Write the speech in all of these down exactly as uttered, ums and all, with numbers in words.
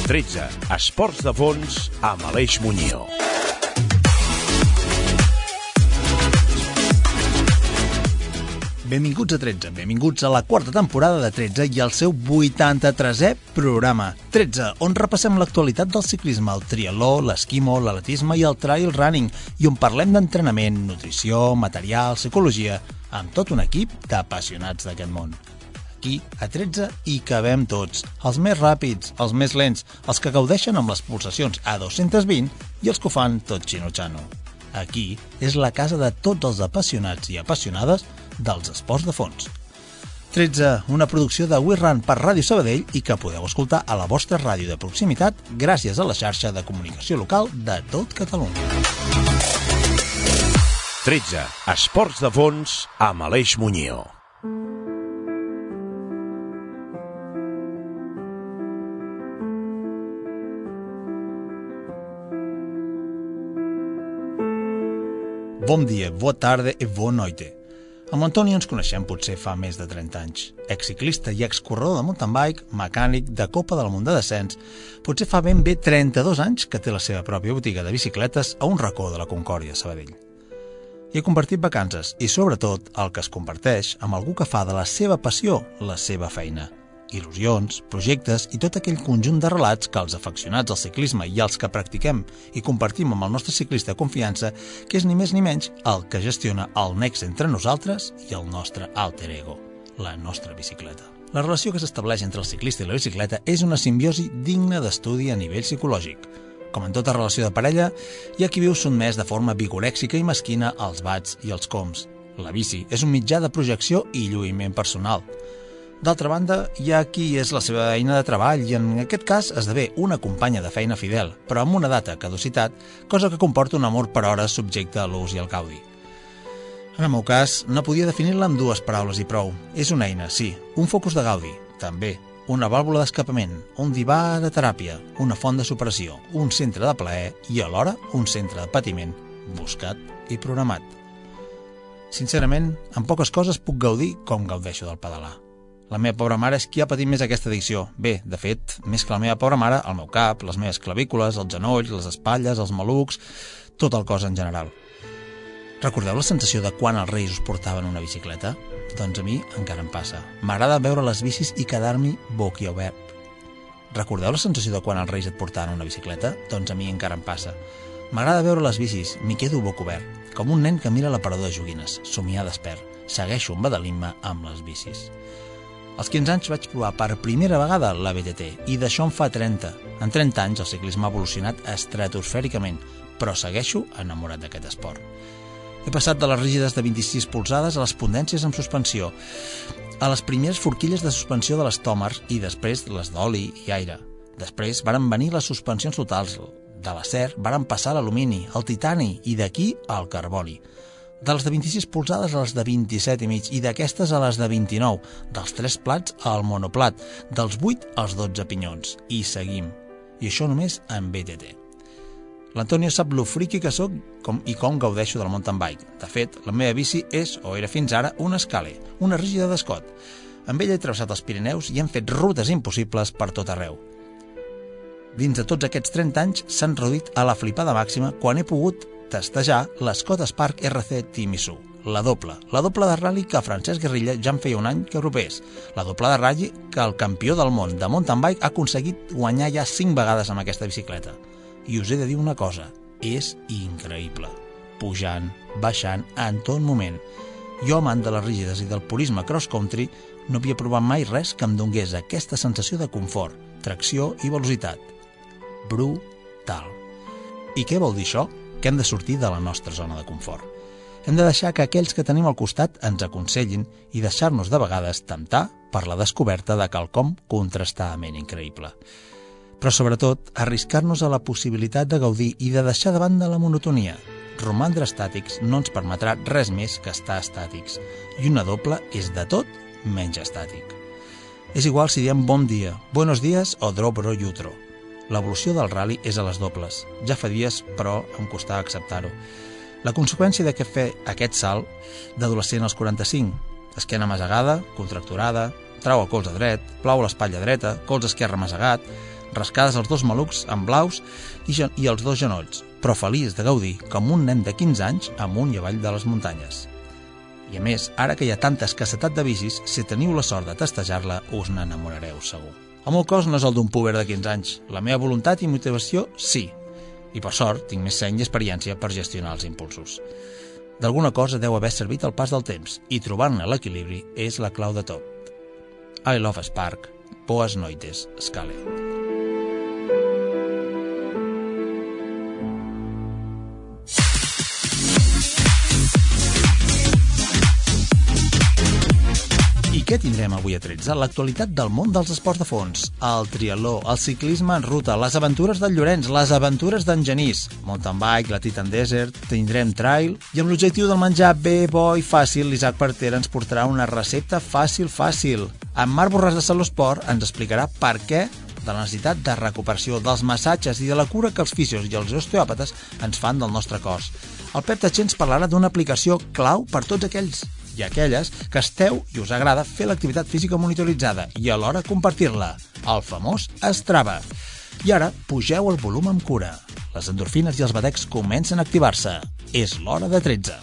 tretze. Esports de fons amb Aleix Muñoz. Benvinguts a tretze, benvinguts a la quarta temporada de tretze i al seu vuitanta-tresè programa. tretze, on repassem l'actualitat del ciclisme, el triatló, l'esquimo, l'atletisme i el trail running, i on parlem d'entrenament, nutrició, material, psicologia, amb tot un equip d'apassionats d'aquest món. Aquí, a tretze, hi cabem tots, els més ràpids, els més lents, els que gaudeixen amb les pulsacions a dos-cents vint i els que ho fan tot xino-xano. Aquí és la casa de tots els apassionats i apassionades dels esports de fons. tretze, una producció de We Run per Ràdio Sabadell i que podeu escoltar a la vostra ràdio de proximitat gràcies a la xarxa de comunicació local de tot Catalunya. tretze. Esports de fons amb Aleix Muñoz. Bon dia, bona tarda i bona noite. Amb l'Antoni ens coneixem potser fa més de trenta anys. Exciclista i excorredor de mountain bike, mecànic de Copa del Món de Descens, potser fa ben bé trenta-dos anys que té la seva pròpia botiga de bicicletes a un racó de la Concòrdia, Sabadell. I ha compartit vacances i, sobretot, el que es comparteix amb algú que fa de la seva passió la seva feina. Il·lusions, projectes i tot aquell conjunt de relats que els afeccionats al ciclisme i els que practiquem i compartim amb el nostre ciclista de confiança, que és ni més ni menys el que gestiona el nex entre nosaltres i el nostre alter ego, la nostra bicicleta. La relació que s'estableix entre el ciclista i la bicicleta és una simbiosi digna d'estudi a nivell psicològic. Com en tota relació de parella, hi ha qui viu sotmès de forma vigorèxica i mesquina als bats i als coms. La bici és un mitjà de projecció i lluïment personal. D'altra banda, hi ha qui és la seva eina de treball i en aquest cas esdevé una companya de feina fidel, però amb una data de caducitat, cosa que comporta un amor per hores subjecte a l'ús i al gaudi. En el meu cas, no podia definir-la amb dues paraules i prou. És una eina, sí, un focus de gaudi, també, una vàlvula d'escapament, un divà de teràpia, una font de superació, un centre de plaer i alhora un centre de patiment, buscat i programat. Sincerament, en poques coses puc gaudir com gaudeixo del pedalar. La meva pobra mare és qui ha patit més aquesta addicció. Bé, de fet, més que la meva pobra mare, el meu cap, les meves clavícules, els genolls, les espatlles, els malucs, tot el cos en general. Recordeu la sensació de quan els Reis us portaven una bicicleta? Doncs a mi encara em passa. M'agrada veure les bicis i quedar-m'hi boquiobert. Recordeu la sensació de quan els Reis et portaven una bicicleta? Doncs a mi encara em passa. M'agrada veure les bicis, m'hi quedo bocobert, com un nen que mira l'aparador de joguines, somiar despert. Segueixo embadalint-me amb les bicis. Als quinze anys vaig provar per primera vegada la B T T i d'això en fa trenta. En trenta anys el ciclisme ha evolucionat estratosfèricament, però segueixo enamorat d'aquest esport. He passat de les rígides de vint-i-sis polzades a les potències amb suspensió, a les primeres forquilles de suspensió de les tòmers i després les d'oli i aire. Després varen venir les suspensions totals. De l'acer varen passar a l'alumini, al titani i d'aquí al carboni. De les de vint-i-sis polzades a les de vint-i-set i mig i d'aquestes a les de vint-i-nou, dels tres plats al monoplat, dels vuit als dotze pinyons. I seguim. I això només en B T T. L'Antonio sap lo friqui que sóc com, i com gaudeixo del mountain bike. De fet, la meva bici és, o era fins ara, una Scale, una rígida d'Escot. Amb ella he travessat els Pirineus i hem fet rutes impossibles per tot arreu. Dins de tots aquests trenta anys s'han reduït a la flipada màxima quan he pogut testejar l'Scott Spark R C Timisu, la doble, la doble de rally que Francesc Guerrilla ja en feia un any que europés, la doble de rally que el campió del món de mountain bike ha aconseguit guanyar ja cinc vegades amb aquesta bicicleta. I us he de dir una cosa, és increïble. Pujant, baixant, en tot moment. Jo, amant de les rígides i del purisme cross-country, no havia provat mai res que em donés aquesta sensació de confort, tracció i velocitat. Brutal. I què vol dir això? Que hem de sortir de la nostra zona de confort. Hem de deixar que aquells que tenim al costat ens aconsellin i deixar-nos de vegades temptar per la descoberta de quelcom contrastadament increïble. Però sobretot, arriscar-nos a la possibilitat de gaudir i de deixar de banda la monotonia. Romandre estàtics no ens permetrà res més que estar estàtics, i una doble és de tot menys estàtic. És igual si diem bon dia, buenos días o dobro jutro. L'evolució del rally és a les dobles. Ja fa dies, però, em costava acceptar-ho. La conseqüència de què fer aquest salt d'adolescent als quaranta-cinc, esquena masegada, contracturada, trau el colze dret, plau l'espatlla dreta, colze esquerre masegat, rascades els dos malucs amb blaus i, i els dos genolls, però feliç de gaudir com un nen de quinze anys amunt i avall de les muntanyes. I a més, ara que hi ha tanta escassetat de bicis, si teniu la sort de testejar-la, us n'enamorareu segur. El meu cos no és el d'un puber de quinze anys. La meva voluntat i motivació, sí. I per sort, tinc més seny i experiència per gestionar els impulsos. D'alguna cosa deu haver servit el pas del temps, i trobar-ne l'equilibri és la clau de tot. I love Spark, boas noites, Scale. I què tindrem avui a tretze? L'actualitat del món dels esports de fons, el triatló, el ciclisme en ruta, les aventures del Llorenç, les aventures d'en Genís, mountain bike, la Titan Desert, tindrem trail, i amb l'objectiu del menjar bé, bo i fàcil, l'Isaac Partera ens portarà una recepta fàcil, fàcil. En Marc Borràs de Salosport ens explicarà per què de la necessitat de recuperació, dels massatges i de la cura que els fisios i els osteòpates ens fan del nostre cos. El Pep Tatxer ens parlarà d'una aplicació clau per tots aquells i aquelles que esteu i us agrada fer l'activitat física monitoritzada i alhora compartir-la, el famós Strava. I ara pugeu el volum amb cura. Les endorfines i els batecs comencen a activar-se. És l'hora de tretze.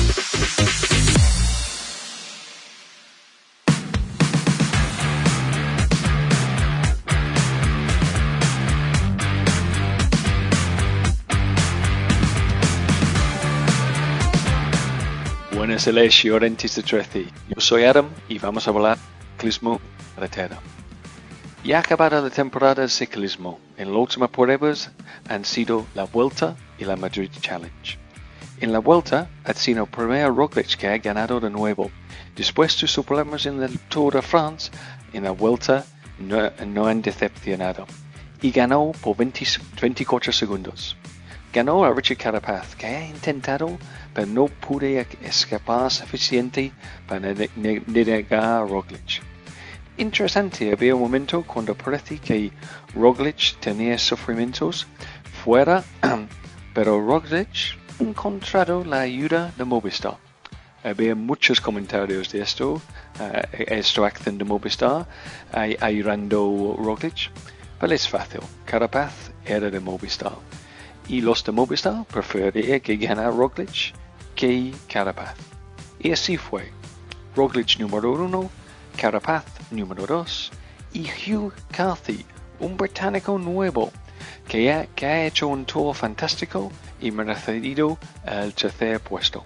Buenas Aleix y Orentis de trece. Yo soy Adam y vamos a hablar de ciclismo carretera. Ya acabada la temporada de ciclismo, en las últimas pruebas han sido la Vuelta y la Madrid Challenge. En la Vuelta ha sido primero Roglic que ha ganado de nuevo. Después de sus problemas en el Tour de France, en la Vuelta no, no han decepcionado y ganó por veinte, veinticuatro segundos. Ganó a Richard Carapaz, que ha intentado, pero no pudo escapar suficiente para negar a Roglic. Interesante, había un momento cuando parece que Roglic tenía sufrimientos fuera, pero Roglic ha encontrado la ayuda de Movistar. Había muchos comentarios de esto, uh, esta acción de Movistar, uh, ayudando a Roglic, pero es fácil, Carapaz era de Movistar. Y los de Movistar preferían que ganara Roglic que Carapaz. Y así fue. Roglic número uno, Carapaz número dos y Hugh Carthy, un británico nuevo que ha, que ha hecho un tour fantástico y merecido el tercer puesto.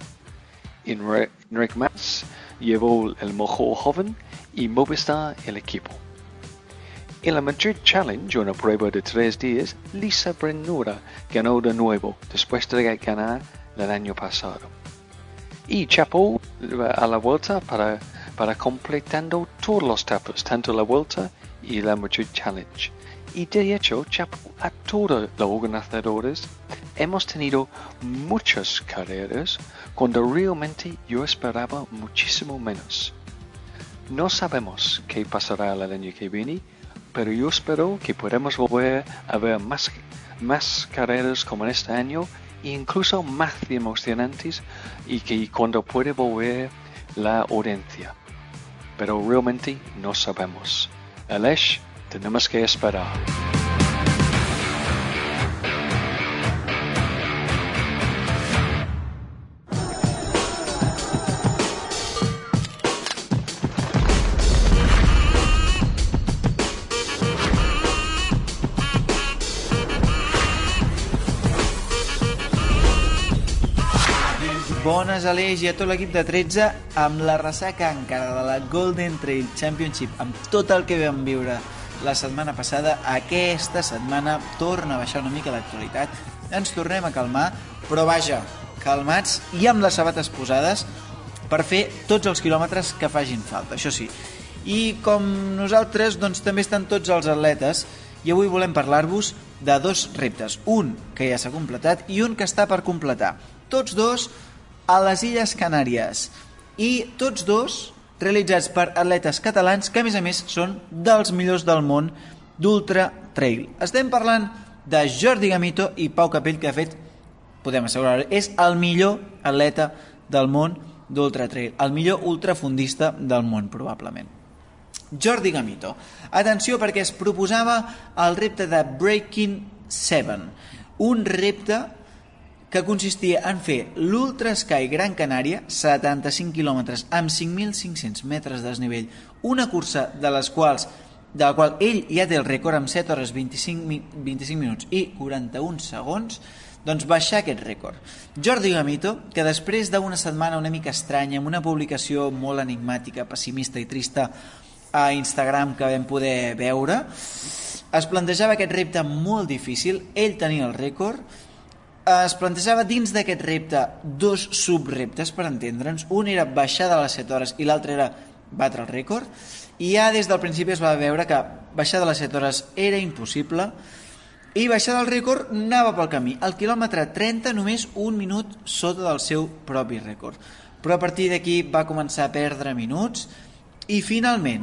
Enric Mas llevó el mejor joven y Movistar el equipo. En la Madrid Challenge, una prueba de tres días, Lisa Brennura ganó de nuevo, después de ganar el año pasado. Y chapó a la Vuelta para, para completando todas las etapas, tanto la Vuelta y la Madrid Challenge. Y de hecho, chapó a todos los organizadores. Hemos tenido muchas carreras cuando realmente yo esperaba muchísimo menos. No sabemos qué pasará el año que viene, pero yo espero que podamos volver a ver más, más carreras como este año e incluso más emocionantes y que cuando puede volver la audiencia. Pero realmente no sabemos. Aleix, tenemos que esperar. Bones, Aleix, i a tot l'equip de tretze amb la ressaca encara de la Golden Trail Championship, amb tot el que vam viure la setmana passada. Aquesta setmana torna a baixar una mica l'actualitat, ens tornem a calmar, però vaja, calmats i amb les sabates posades per fer tots els quilòmetres que facin falta, això sí. I com nosaltres, doncs també estan tots els atletes, i avui volem parlar-vos de dos reptes, un que ja s'ha completat i un que està per completar. Tots dos a les Illes Canàries i tots dos realitzats per atletes catalans que a més a més són dels millors del món d'Ultra Trail. Estem parlant de Jordi Gamito i Pau Capell, que de fet podem assegurar és el millor atleta del món d'Ultra Trail, el millor ultrafondista del món probablement. Jordi Gamito. Atenció, perquè es proposava el repte de Breaking Seven, un repte que consistia en fer l'Ultra Sky Gran Canària, setanta-cinc quilòmetres amb cinc mil cinc-cents metres de desnivell, una cursa de les quals de la qual ell ja té el rècord amb set hores vint-i-cinc minuts i quaranta-un segons, doncs baixar aquest rècord. Jordi Gamito, que després d'una setmana una mica estranya, amb una publicació molt enigmàtica, pessimista i trista a Instagram que vam poder veure, es plantejava aquest repte molt difícil, ell tenia el rècord, es plantejava dins d'aquest repte dos subreptes, per entendre'ns, un era baixar de les set hores i l'altre era batre el rècord, i ja des del principi es va veure que baixar de les set hores era impossible i baixar del rècord anava pel camí. Al quilòmetre trenta, només un minut sota del seu propi rècord. Però a partir d'aquí va començar a perdre minuts i finalment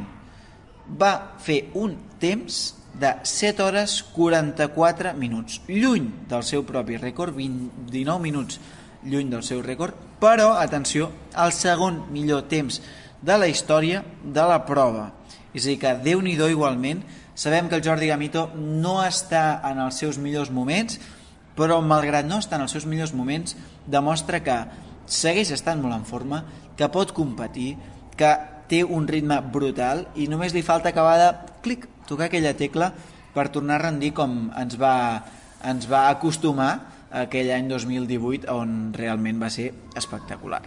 va fer un temps de set hores quaranta-quatre minuts, lluny del seu propi rècord, dinou minuts lluny del seu rècord, però, atenció, el segon millor temps de la història de la prova. És a dir, que Déu-n'hi-do igualment. Sabem que el Jordi Gamito no està en els seus millors moments, però malgrat no estar en els seus millors moments, demostra que segueix estant molt en forma, que pot competir, que té un ritme brutal i només li falta acabar de clic, tocar aquella tecla per tornar a rendir com ens va, ens va acostumar aquell any dos mil divuit, on realment va ser espectacular.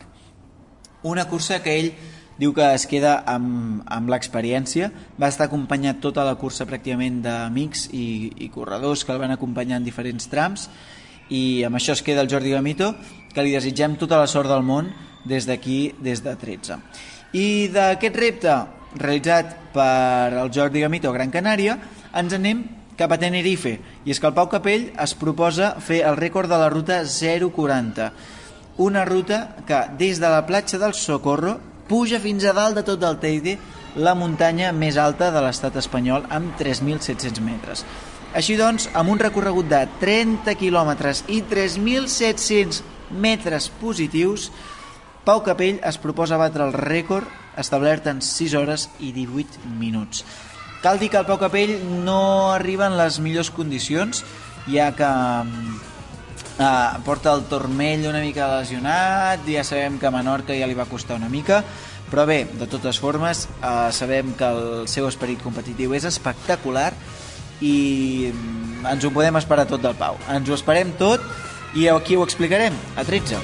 Una cursa que ell diu que es queda amb, amb l'experiència, va estar acompanyat tota la cursa pràcticament d'amics i, i corredors que el van acompanyar en diferents trams, i amb això es queda el Jordi Gamito, que li desitgem tota la sort del món des d'aquí, des de tretze. I d'aquest repte realitzat per el Jordi Gamito a Gran Canària ens anem cap a Tenerife, i és que el Pau Capell es proposa fer el rècord de la ruta zero quaranta, una ruta que des de la platja del Socorro puja fins a dalt de tot el Teide, la muntanya més alta de l'estat espanyol, amb tres mil set-cents metres. Així doncs, amb un recorregut de trenta quilòmetres i tres mil set-cents metres positius, Pau Capell es proposa batre el rècord establert en sis hores i divuit minuts. Cal dir que el Pau Capell no arriba en les millors condicions, ja que Uh, porta el turmell una mica lesionat, ja sabem que a Menorca ja li va costar una mica, però bé, de totes formes uh, sabem que el seu esperit competitiu és espectacular i ens ho podem esperar tot del Pau, ens ho esperem tot i aquí ho explicarem a tretze.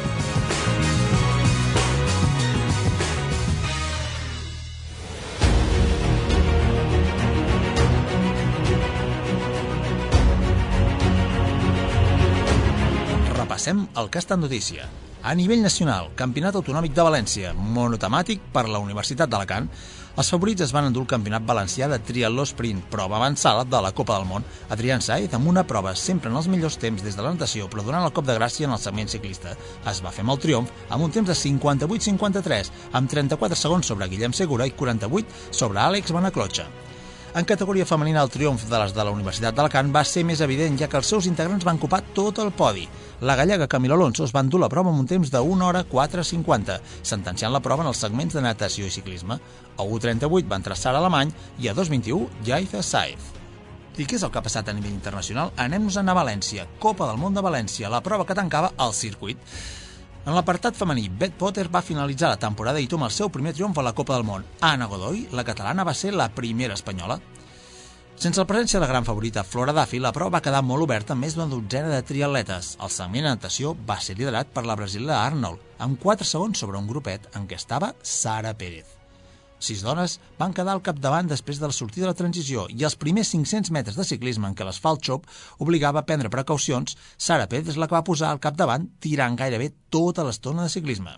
Passem al que ha estat notícia. A nivell nacional, Campionat Autonòmic de València, monotemàtic per la Universitat d'Alacant, els favorits es van endur el Campionat Valencià de Triatló Sprint, prova avançada de la Copa del Món. Adrián Saez, amb una prova sempre en els millors temps des de la natació, però donant el cop de gràcia en el segment ciclista. Es va fer amb el triomf amb un temps de cinquanta-vuit cinquanta-tres, amb trenta-quatre segons sobre Guillem Segura i quaranta-vuit sobre Àlex Benaclotxa. En categoria femenina, el triomf de les de la Universitat d'Alacant va ser més evident, ja que els seus integrants van ocupar tot el podi. La gallega Camilo Alonso es va endur la prova amb un temps de una hora quatre cinquanta, sentenciant la prova en els segments de natació i ciclisme. A u trenta-vuit va entrar Sara Alemany i a dos vint-i-u Yaiza Saez. I què és el que ha passat a nivell internacional? Anem-nos-en a València, Copa del Món de València, la prova que tancava el circuit. En l'apartat femení, Beth Potter va finalitzar la temporada i toma el seu primer triomf a la Copa del Món. Anna Godoy, la catalana, va ser la primera espanyola. Sense la presència de la gran favorita Flora Duffy, la prova va quedar molt oberta amb més d'una dotzena de triatletes. El segment de natació va ser liderat per la brasilera Arnold, amb quatre segons sobre un grupet en què estava Sara Pérez. Sis dones van quedar al capdavant després de la sortida de la transició i els primers cinc-cents metres de ciclisme en què l'asfalt xop obligava a prendre precaucions, Sara Pérez és la que va posar al capdavant tirant gairebé tota l'estona de ciclisme.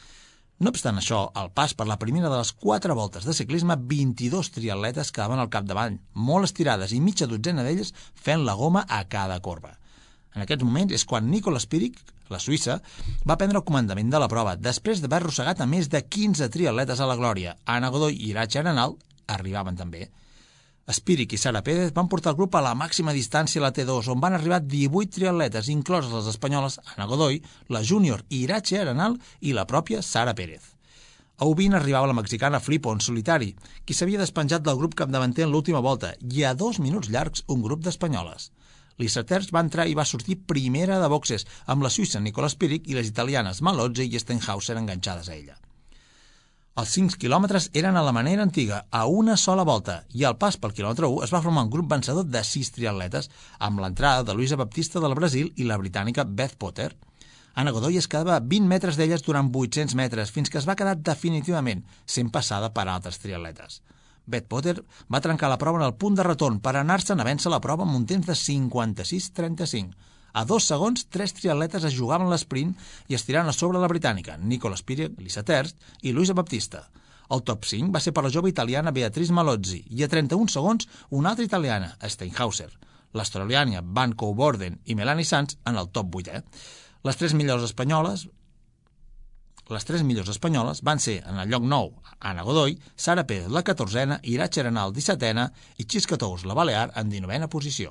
No obstant això, al pas per la primera de les quatre voltes de ciclisme, vint-i-dos triatletes quedaven al capdavant, molt estirades i mitja dotzena d'elles fent la goma a cada corba. En aquests moments és quan Nicola Spirik, la suïssa, va prendre el comandament de la prova, després d'haver arrossegat a més de quinze triatletes a la glòria. Anna Godoy i Irache Arenal arribaven també. Spirik i Sara Pérez van portar el grup a la màxima distància a la T dos, on van arribar divuit triatletes, incloses les espanyoles Anna Godoy, la júnior Irache Arenal i la pròpia Sara Pérez. A U vint arribava la mexicana Flipo en solitari, qui s'havia despenjat del grup capdavanter en l'última volta, i a dos minuts llargs un grup d'espanyoles. Lisa Terz va entrar i va sortir primera de boxes, amb la suïssa Nicola Spirig i les italianes Malozzi i Stenhauser enganxades a ella. Els cinc quilòmetres eren a la manera antiga, a una sola volta, i al pas pel quilòmetre u es va formar un grup vencedor de sis triatletes, amb l'entrada de Luisa Baptista del Brasil i la britànica Beth Potter. Anna Godoy es quedava a vint metres d'elles durant vuit-cents metres, fins que es va quedar definitivament, sent passada per altres triatletes. Beth Potter va trencar la prova en el punt de retorn per anar-se'n a vèncer la prova amb un temps de cinquanta-sis trenta-cinc. A dos segons, tres triatletes es jugaven l'esprint i es tirant a sobre la britànica, Nicola Spirig, Lisa Terz i Luisa Baptista. El top cinc va ser per la jove italiana Beatrice Malozzi i a trenta-un segons una altra italiana, Stenhauser. L'australiana Van Coburden i Melanie Sanz en el top vuitè. Les tres millors espanyoles les tres millors espanyoles van ser, en el lloc nou, Anna Godoy, Sara Pérez la catorzena, Iratxe Arenal dissetena i Xisca Tous la Balear en dinovena posició.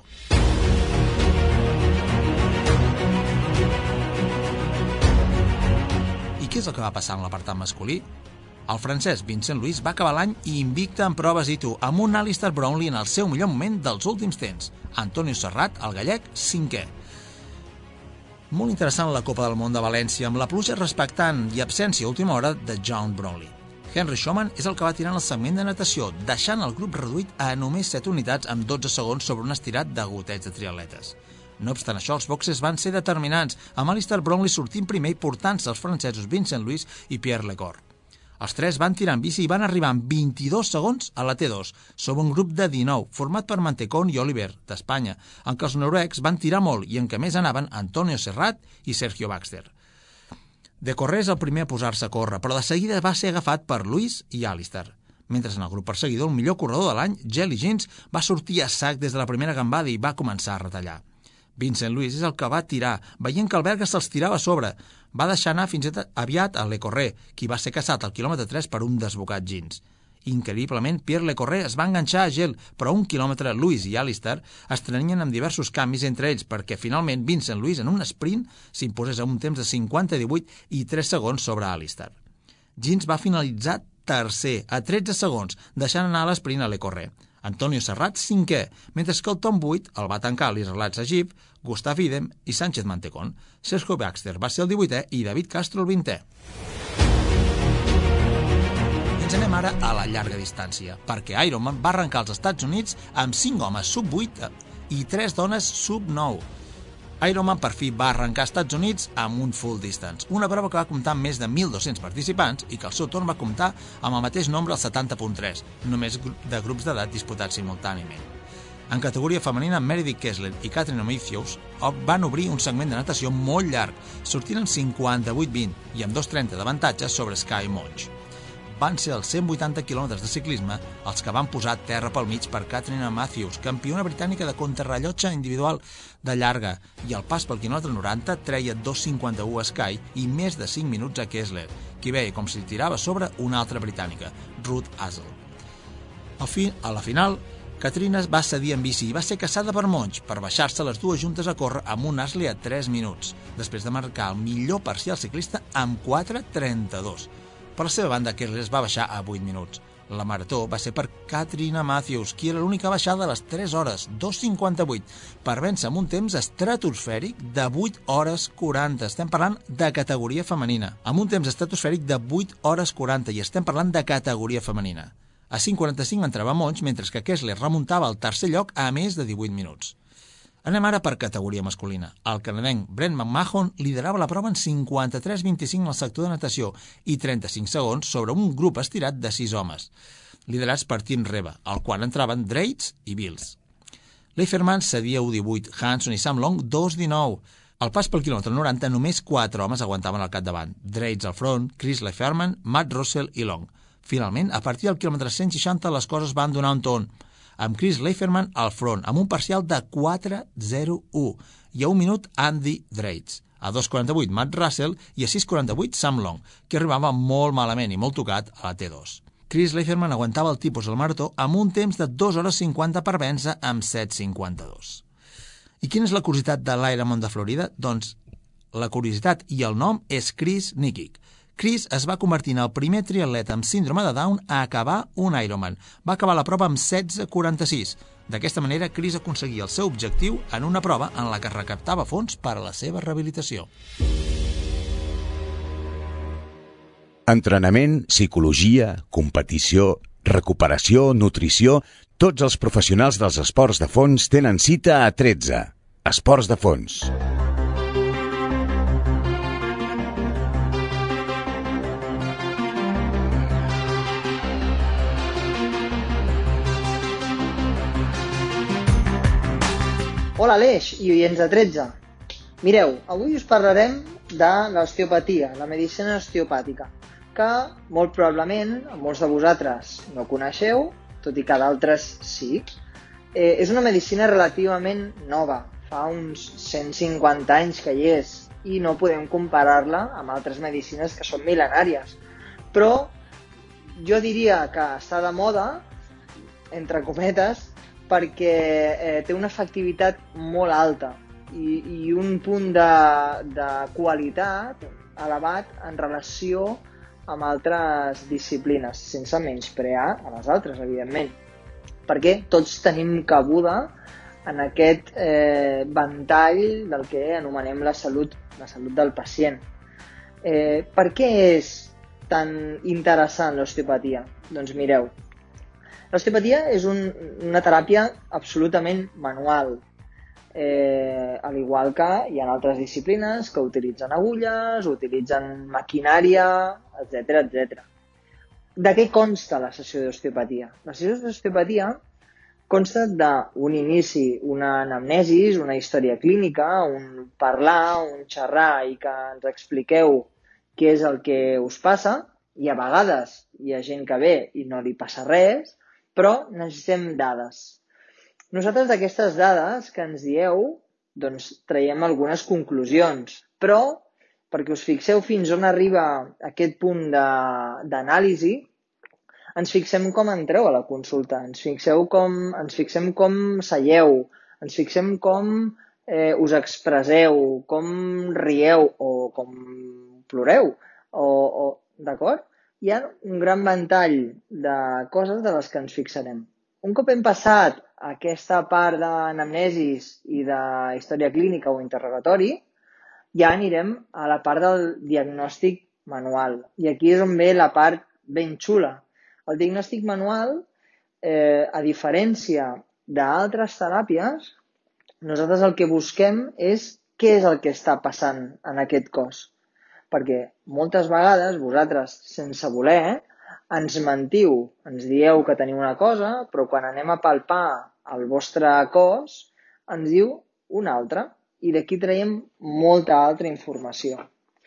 I què és el que va passar en l'apartat masculí? El francès Vincent Louis va acabar l'any invicte en proves I T U, amb un Alistair Brownlee en el seu millor moment dels últims temps. Antonio Serrat, el gallec, cinquè. Molt interessant la Copa del Món de València, amb la pluja respectant i absència a última hora de John Brownlee. Henry Schoeman és el que va tirar en el segment de natació, deixant el grup reduït a només set unitats amb dotze segons sobre un estirat de goteig de triatletes. No obstant això, els boxes van ser determinants, amb Alistair Brownlee sortint primer i portant-se els francesos Vincent Louis i Pierre Lecourt. Els tres van tirar en bici i van arribar en vint-i-dos segons a la T dos, sobre un grup de dinou, format per Mantecón i Oliver, d'Espanya, en què els noruecs van tirar molt i en què més anaven Antonio Serrat i Sergio Baxter. De Correr és el primer a posar-se a córrer, però de seguida va ser agafat per Louis i Alistair. Mentre en el grup perseguidor, el millor corredor de l'any, Jelly Jeans, va sortir a sac des de la primera gambada i va començar a retallar. Vincent Louis és el que va tirar, veient que el belga se'ls tirava a sobre. Va deixar anar fins aviat a Le Correr, qui va ser caçat al quilòmetre tres per un desbocat Jeans. Increïblement, Pierre Le Correr es va enganxar a gel, però a un quilòmetre Louis i Alistair es trenien amb diversos canvis entre ells perquè finalment Vincent Louis en un sprint s'imposés a un temps de cinquanta divuit i tres segons sobre Alistair. Jeans va finalitzar tercer, a tretze segons, deixant anar a l'esprint a Le Correr. Antonio Serrat, cinquè, mentre que el top vuit el va tancar l'israelat Sajib, Gustav Idem i Sánchez Mantecón. Sergio Baxter va ser el divuitè i David Castro el vintè. I ens anem ara a la llarga distància, perquè Ironman va arrencar als Estats Units amb cinc homes sub vuit i tres dones sub nou. Ironman per fi va arrencar als Estats Units amb un full distance, una prova que va comptar amb més de mil dos-cents participants i que al seu torn va comptar amb el mateix nombre, el setanta coma tres, només de grups d'edat disputats simultàniament. En categoria femenina, Meredith Kessler i Catherine Matthews van obrir un segment de natació molt llarg, sortint amb cinquanta-vuit vint i amb dos trenta d'avantatge sobre Sky Monch. Van ser els cent vuitanta quilòmetres de ciclisme els que van posar terra pel mig per Catherine Matthews, campiona britànica de contrarrellotge individual de llarga, i al pas pel quilòmetre noranta treia dos cinquanta-u a Sky i més de cinc minuts a Kessler, qui veia com si tirava sobre una altra britànica, Ruth Hazel. Al fi, a la final, Katrina va cedir en bici i va ser caçada per Monch per baixar-se les dues juntes a córrer amb un Ashley a tres minuts, després de marcar el millor parcial ciclista amb quatre trenta-dos. Per la seva banda, Kessler es va baixar a vuit minuts. La marató va ser per Katrina Matthews, qui era l'única baixada a les tres hores, dos cinquanta-vuit, per vèncer amb un temps estratosfèric de vuit hores quaranta. Estem parlant de categoria femenina. Amb un temps estratosfèric de vuit hores quaranta, i estem parlant de categoria femenina. A cinc quaranta-cinc entrava Monch, mentre que Kessler remuntava al tercer lloc a més de divuit minuts. Anem ara per categoria masculina. El canadenc Brent McMahon liderava la prova en cinquanta-tres vint-i-cinc al sector de natació i trenta-cinc segons sobre un grup estirat de sis homes, liderats per Tim Reba, al qual entraven Dreitz i Bills. Leiferman cedia u divuit, Hanson i Sam Long dos dinou. Al pas pel quilòmetre noranta, només quatre homes aguantaven al capdavant. Dreitz al front, Chris Leiferman, Matt Russell i Long. Finalment, a partir del quilòmetre cent seixanta, les coses van donar un ton, amb Chris Leiferman al front, amb un parcial de quatre zero u, i a un minut Andy Dreitz. A dos quaranta-vuit Matt Russell i a sis quaranta-vuit Sam Long, que arribava molt malament i molt tocat a la T dos. Chris Leiferman aguantava el tipus al marató amb un temps de dos hores cinquanta per vèncer amb set cinquanta-dos. I quina és la curiositat de l'Ironman de Florida? Doncs la curiositat i el nom és Chris Nikic, Chris es va convertir en el primer triatleta amb síndrome de Down a acabar un Ironman. Va acabar la prova amb setze quaranta-sis. D'aquesta manera, Chris aconseguia el seu objectiu en una prova en la que recaptava fons per a la seva rehabilitació. Entrenament, psicologia, competició, recuperació, nutrició... Tots els professionals dels esports de fons tenen cita a tretze. Esports de fons. Hola Aleix i oients de tretze. Mireu, avui us parlarem de l'osteopatia, la medicina osteopàtica, que molt probablement molts de vosaltres no coneixeu, tot i que d'altres sí. Eh, és una medicina relativament nova, fa uns cent cinquanta anys que hi és, i no podem comparar-la amb altres medicines que són mil·lenàries. Però jo diria que està de moda, entre cometes, perquè eh, té una efectivitat molt alta i, i un punt de, de qualitat elevat en relació amb altres disciplines, sense menysprear a les altres, evidentment. Perquè tots tenim cabuda en aquest eh, ventall del que anomenem la salut, la salut del pacient. Eh, per què és tan interessant l'osteopatia? Doncs mireu, l'osteopatia és un, una teràpia absolutament manual, eh, al igual que hi ha altres disciplines que utilitzen agulles, utilitzen maquinària, etcètera, etcètera. De què consta la sessió d'osteopatia? La sessió d'osteopatia consta d'un inici, una anamnesis, una història clínica, un parlar, un xerrar i que ens expliqueu què és el que us passa, i a vegades hi ha gent que ve i no li passa res, però necessitem dades. Nosaltres d'aquestes dades que ens dieu, doncs traiem algunes conclusions, però perquè us fixeu fins on arriba aquest punt d'anàlisi, ens fixem com entreu a la consulta, ens fixeu com, ens fixem com seieu, ens fixem com eh, us expresseu, com rieu o com ploreu, o, o d'acord? Hi ha un gran ventall de coses de les que ens fixarem. Un cop hem passat aquesta part d'anamnesis i de història clínica o interrogatori, ja anirem a la part del diagnòstic manual. I aquí és on ve la part ben xula. El diagnòstic manual, eh, a diferència d'altres teràpies, nosaltres el que busquem és què és el que està passant en aquest cos. Perquè moltes vegades vosaltres, sense voler, ens mentiu, ens dieu que teniu una cosa, però quan anem a palpar el vostre cos, ens diu una altra, i d'aquí traiem molta altra informació.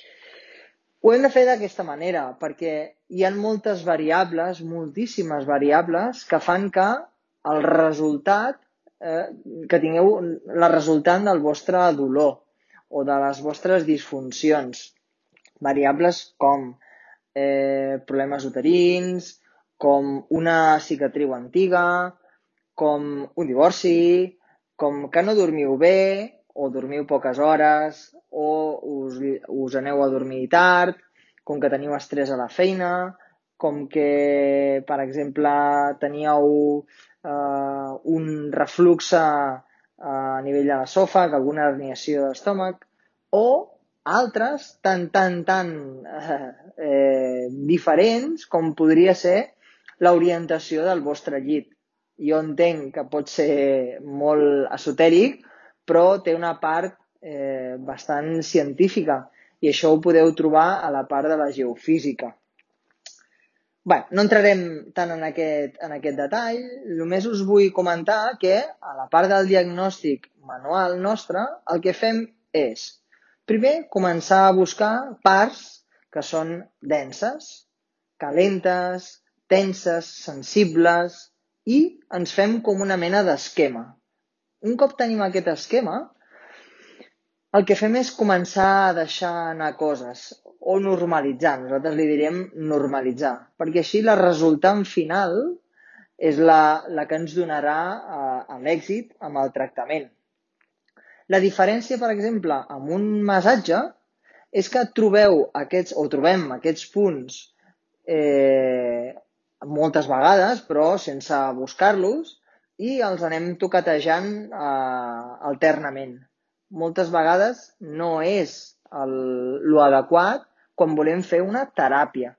Ho hem de fer d'aquesta manera, perquè hi ha moltes variables, moltíssimes variables, que fan que el resultat, eh, que tingueu la resultant del vostre dolor o de les vostres disfuncions. Variables com eh, problemes uterins, com una cicatriu antiga, com un divorci, com que no dormiu bé o dormiu poques hores o us, us aneu a dormir tard, com que teniu estrès a la feina, com que, per exemple, teníeu eh, un reflux a, a nivell de l'esòfag, alguna herniació d'estómac, o altres tan, tan, tan eh, eh, diferents com podria ser l'orientació del vostre llit. Jo entenc que pot ser molt esotèric, però té una part eh, bastant científica i això ho podeu trobar a la part de la geofísica. Bé, no entrarem tant en aquest, en aquest detall, només us vull comentar que a la part del diagnòstic manual nostre el que fem és primer, començar a buscar parts que són denses, calentes, tenses, sensibles, i ens fem com una mena d'esquema. Un cop tenim aquest esquema, el que fem és començar a deixar anar coses, o normalitzar, nosaltres li diríem normalitzar, perquè així la resultant final és la, la que ens donarà eh, l'èxit amb el tractament. La diferència, per exemple, amb un massatge és que trobeu aquests, o trobem aquests punts eh, moltes vegades, però sense buscar-los, i els anem toquetejant eh, alternament. Moltes vegades no és el, lo adequat quan volem fer una teràpia.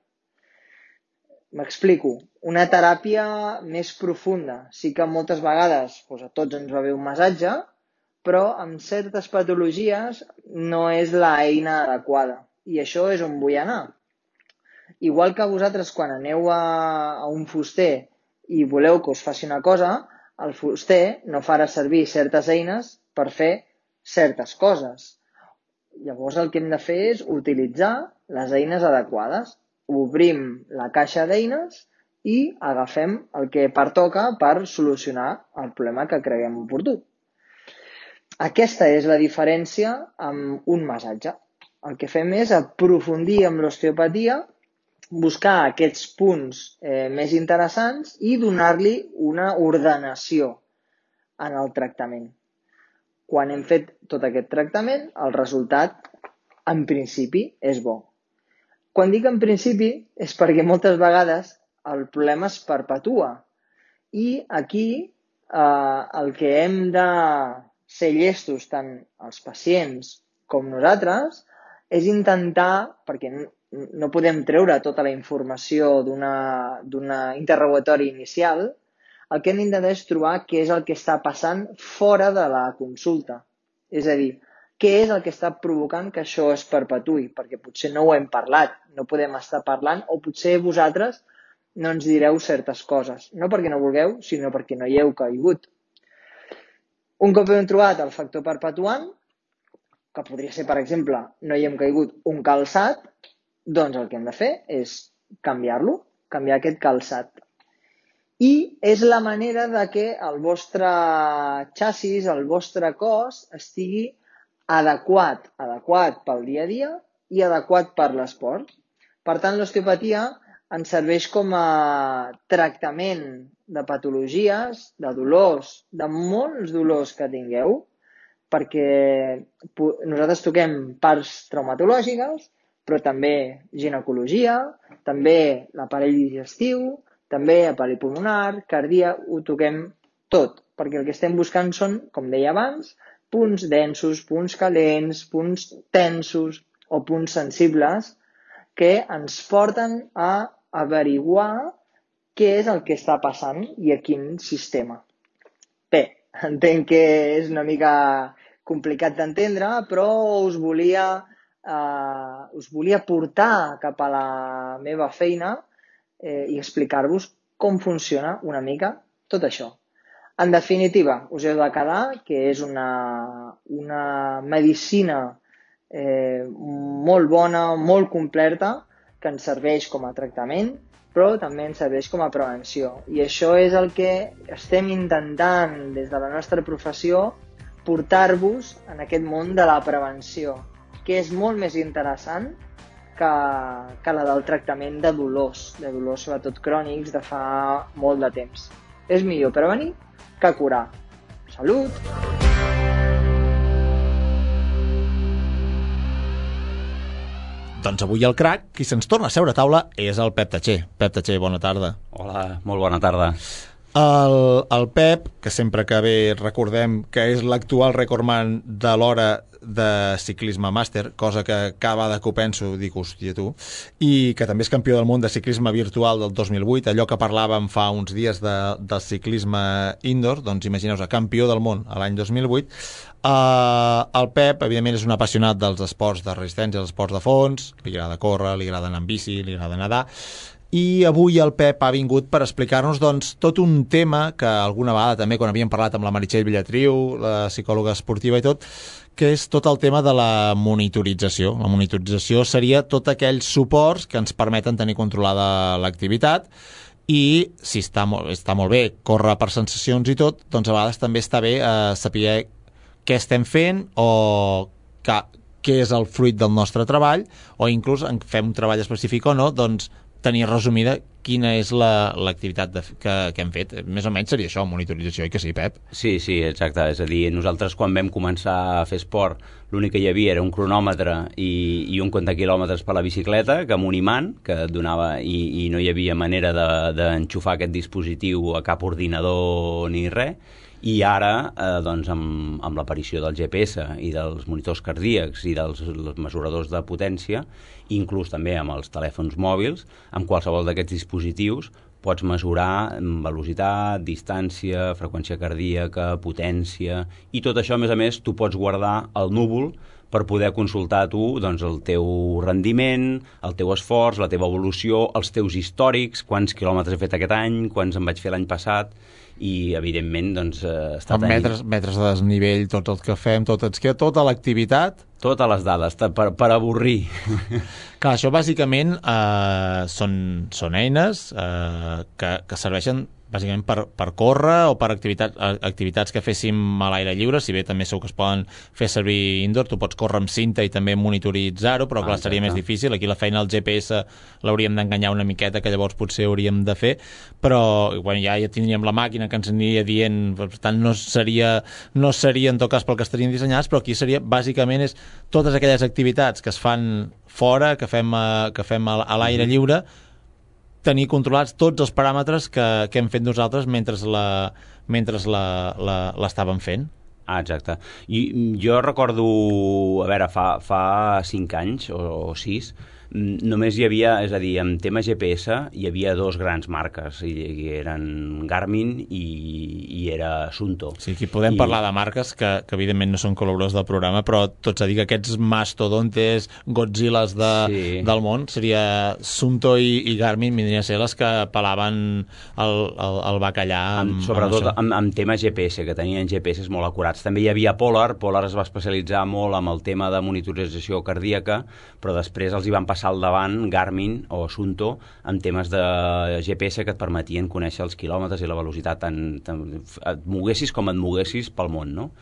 M'explico. Una teràpia més profunda. Sí que moltes vegades doncs, a tots ens va bé un massatge, però amb certes patologies no és l'eina adequada. I això és on vull anar. Igual que vosaltres quan aneu a, a un fuster i voleu que us faci una cosa, el fuster no farà servir certes eines per fer certes coses. Llavors el que hem de fer és utilitzar les eines adequades. Obrim la caixa d'eines i agafem el que pertoca per solucionar el problema que creguem oportú. Aquesta és la diferència amb un massatge. El que fem és aprofundir amb l'osteopatia, buscar aquests punts eh, més interessants i donar-li una ordenació en el tractament. Quan hem fet tot aquest tractament, el resultat, en principi, és bo. Quan dic en principi és perquè moltes vegades el problema es perpetua i aquí eh, el que hem de ser llestos tant els pacients com nosaltres és intentar, perquè no podem treure tota la informació d'un interrogatori inicial, el que hem d'intentar és trobar què és el que està passant fora de la consulta. És a dir, què és el que està provocant que això es perpetuï? Perquè potser no ho hem parlat, no podem estar parlant, o potser vosaltres no ens direu certes coses. No perquè no vulgueu, sinó perquè no hi heu caigut. Un cop hem trobat el factor perpetuant, que podria ser, per exemple, no hi hem caigut un calçat, doncs el que hem de fer és canviar-lo, canviar aquest calçat. I és la manera de que el vostre xassis, el vostre cos, estigui adequat, adequat pel dia a dia i adequat per l'esport. Per tant, l'osteopatia ens serveix com a tractament de patologies, de dolors, de molts dolors que tingueu, perquè nosaltres toquem parts traumatològiques, però també ginecologia, també l'aparell digestiu, també aparell pulmonar, cardíac, ho toquem tot, perquè el que estem buscant són, com deia abans, punts densos, punts calents, punts tensos o punts sensibles que ens porten a averiguar què és el que està passant i a quin sistema. Bé, entenc que és una mica complicat d'entendre, però us volia, eh, us volia portar cap a la meva feina eh, i explicar-vos com funciona una mica tot això. En definitiva, us heu de quedar que és una, una medicina eh, molt bona, molt completa, que ens serveix com a tractament, però també ens serveix com a prevenció. I això és el que estem intentant des de la nostra professió portar-vos en aquest món de la prevenció, que és molt més interessant que, que la del tractament de dolors, de dolors sobretot crònics de fa molt de temps. És millor prevenir que curar. Salut! Doncs avui al crac, qui se'ns torna a seure a taula és el Pep Tatxer. Pep Tatxer, bona tarda. Hola, molt bona tarda. El, el Pep, que sempre que ve recordem que és l'actual recordman de l'hora de ciclisme màster, cosa que cada vegada que ho penso dic, hòstia tu, i que també és campió del món de ciclisme virtual del dos mil vuit, allò que parlàvem fa uns dies de, del ciclisme indoor, doncs imagineu-vos, campió del món a l'any dos mil vuit. Uh, el Pep, evidentment, és un apassionat dels esports de resistència, dels esports de fons, li agrada córrer, li agrada anar amb bici, li agrada nedar, i avui el Pep ha vingut per explicar-nos doncs, tot un tema que alguna vegada també quan havíem parlat amb la Meritxell Villatriu, la psicòloga esportiva i tot, que és tot el tema de la monitorització. La monitorització seria tots aquells suports que ens permeten tenir controlada l'activitat i si està molt, està molt bé córrer per sensacions i tot, doncs a vegades també està bé eh, saber què estem fent o que, què és el fruit del nostre treball o inclús en fem un treball específic o no, doncs tenir resumida quina és l'activitat la, que, que hem fet. Més o menys seria això, monitorització, i que sí, Pep? Sí, sí, exacte. És a dir, nosaltres quan vam començar a fer esport, l'únic que hi havia era un cronòmetre i, i un compte quilòmetres per la bicicleta, que amb un imant, que et donava, i, i no hi havia manera d'enxufar de, aquest dispositiu a cap ordinador ni res. I ara, eh, doncs, amb, amb l'aparició del G P S i dels monitors cardíacs i dels mesuradors de potència, inclús també amb els telèfons mòbils, amb qualsevol d'aquests dispositius pots mesurar velocitat, distància, freqüència cardíaca, potència, i tot això, a més a més, tu pots guardar al núvol per poder consultar tu doncs, el teu rendiment, el teu esforç, la teva evolució, els teus històrics, quants quilòmetres he fet aquest any, quants en vaig fer l'any passat, i evidentment doncs, està tenint... Metres, metres de desnivell, tot el que fem, tot ens queda, tota l'activitat... Totes les dades, per, per avorrir. Clar, això bàsicament eh, són, són eines eh, que, que serveixen bàsicament per, per córrer o per activitat, activitats que féssim a l'aire lliure, si bé també segur que es poden fer servir indoor, tu pots córrer amb cinta i també monitoritzar-ho, però clar, ah, seria més difícil. Aquí la feina del G P S l'hauríem d'enganyar una miqueta, que llavors potser hauríem de fer, però bueno, ja, ja tindríem la màquina que ens aniria dient, per tant no seria, no seria en tot cas pel que estarien dissenyats, però aquí seria bàsicament és totes aquelles activitats que es fan fora, que fem, a, que fem a, a l'aire lliure, tenir controlats tots els paràmetres que, que hem fet nosaltres mentre la, mentre l'estàvem fent. Ah, exacte. I jo recordo, a veure, fa, fa cinc anys o, o sis, només hi havia, és a dir, en tema G P S hi havia dos grans marques, i, i eren Garmin i, i era Suunto. Sí, aquí podem I... parlar de marques que, que evidentment no són col·laboradors del programa, però tots a dir que aquests mastodontes, Godzillas de, sí. del món, seria Suunto i, i Garmin, vindrien a ser les que pelaven el, el, el bacallà amb, amb, sobretot amb, amb tema G P S, que tenien G P S molt acurats. També hi havia Polar, Polar es va especialitzar molt amb el tema de monitorització cardíaca, però després els hi van passar al davant Garmin o Suunto amb temes de G P S que et permetien conèixer els quilòmetres i la velocitat, tant, tant et moguessis com et moguessis pel món, no?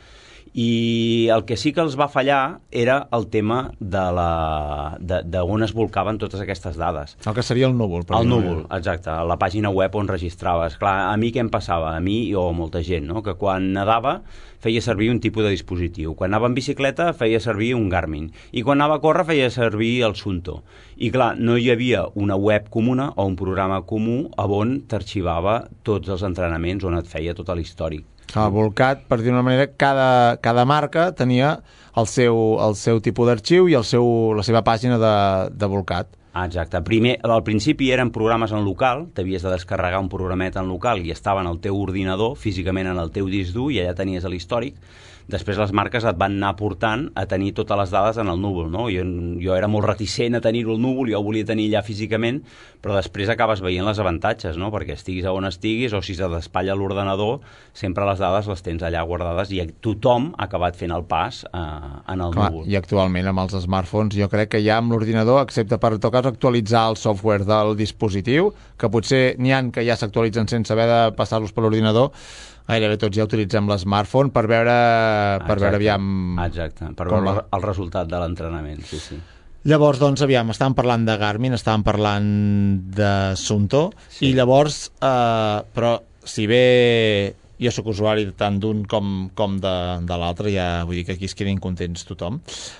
I el que sí que els va fallar era el tema de la de, de on es volcaven totes aquestes dades. El que seria el núvol. El núvol, exacte, la pàgina web on registraves. Clar, a mi què em passava? A mi o a molta gent, no? Que quan nedava feia servir un tipus de dispositiu. Quan anava en bicicleta feia servir un Garmin. I quan anava a córrer feia servir el Suunto. I clar, no hi havia una web comuna o un programa comú on t'arxivava tots els entrenaments, on et feia tot l'històric. El Volcat, per dir d'una manera, cada, cada marca tenia el seu, el seu tipus d'arxiu i el seu, la seva pàgina de, de Volcat. Ah, exacte. Primer, al principi eren programes en local, t'havies de descarregar un programet en local i estava en el teu ordinador, físicament en el teu disc dur, i allà tenies l'històric. Després les marques et van anar portant a tenir totes les dades en el núvol, no? Jo, jo era molt reticent a tenir-ho al núvol, jo ho volia tenir allà físicament, però després acabes veient les avantatges, no? Perquè estiguis on estiguis o si se despatlla l'ordenador, sempre les dades les tens allà guardades i tothom ha acabat fent el pas eh, en el Clar, núvol. I actualment amb els smartphones jo crec que ja amb l'ordinador, excepte per en tot cas actualitzar el software del dispositiu, que potser n'hi ha que ja s'actualitzen sense haver de passar-los per l'ordinador, gairebé tots ja utilitzem l'smartphone per veure, per Exacte. veure aviam... Exacte, per veure la... el resultat de l'entrenament, sí, sí. Llavors, doncs, aviam, estàvem parlant de Garmin, estàvem parlant de Suunto, sí. I llavors, eh, però si bé jo sóc usuari tant d'un com, com de, de l'altre, ja vull dir que aquí es quedin contents tothom,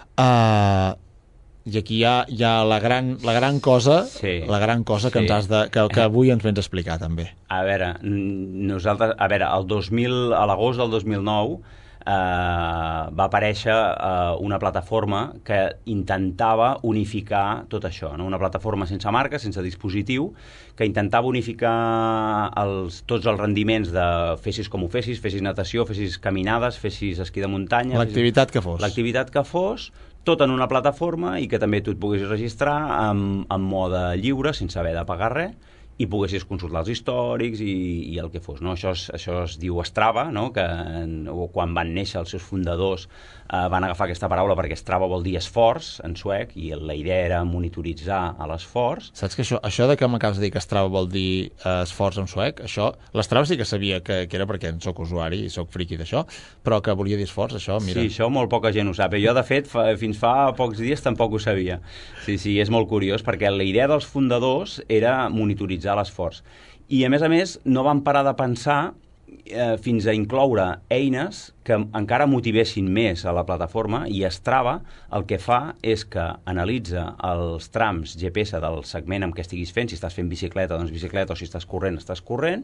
eh, i aquí hi ha, hi ha la, gran, la gran cosa sí. la gran cosa que, sí. ens has de, que, que avui ens vens a explicar també. A veure, nosaltres, a veure, el dos mil, a l'agost del dos mil nou eh, va aparèixer eh, una plataforma que intentava unificar tot això, no? Una plataforma sense marca, sense dispositiu, que intentava unificar els, tots els rendiments de fessis com ho fessis, fessis natació, fessis caminades, fessis esquí de muntanya... L'activitat que fos. L'activitat que fos, tot en una plataforma i que també tu et puguis registrar en, en mode lliure, sense haver de pagar res, i poguessis consultar els històrics i, i el que fos, no? Això es, això es diu Strava, no? Que o quan van néixer els seus fundadors eh, van agafar aquesta paraula perquè Strava vol dir esforç en suec i la idea era monitoritzar a l'esforç. Saps que això, això de que m'acabes de dir que Strava vol dir eh, esforç en suec, això, l'Strava sí que sabia que, que era perquè en soc usuari i soc friqui d'això, però que volia dir esforç, això, mira. Sí, això molt poca gent ho sap. Jo, de fet, fa, fins fa pocs dies tampoc ho sabia. Sí, sí, és molt curiós perquè la idea dels fundadors era monitoritzar l'esforç. I, a més a més, no van parar de pensar eh, fins a incloure eines que encara motivessin més a la plataforma, i Strava el que fa és que analitza els trams G P S del segment en què estiguis fent, si estàs fent bicicleta, doncs bicicleta, o si estàs corrent, estàs corrent,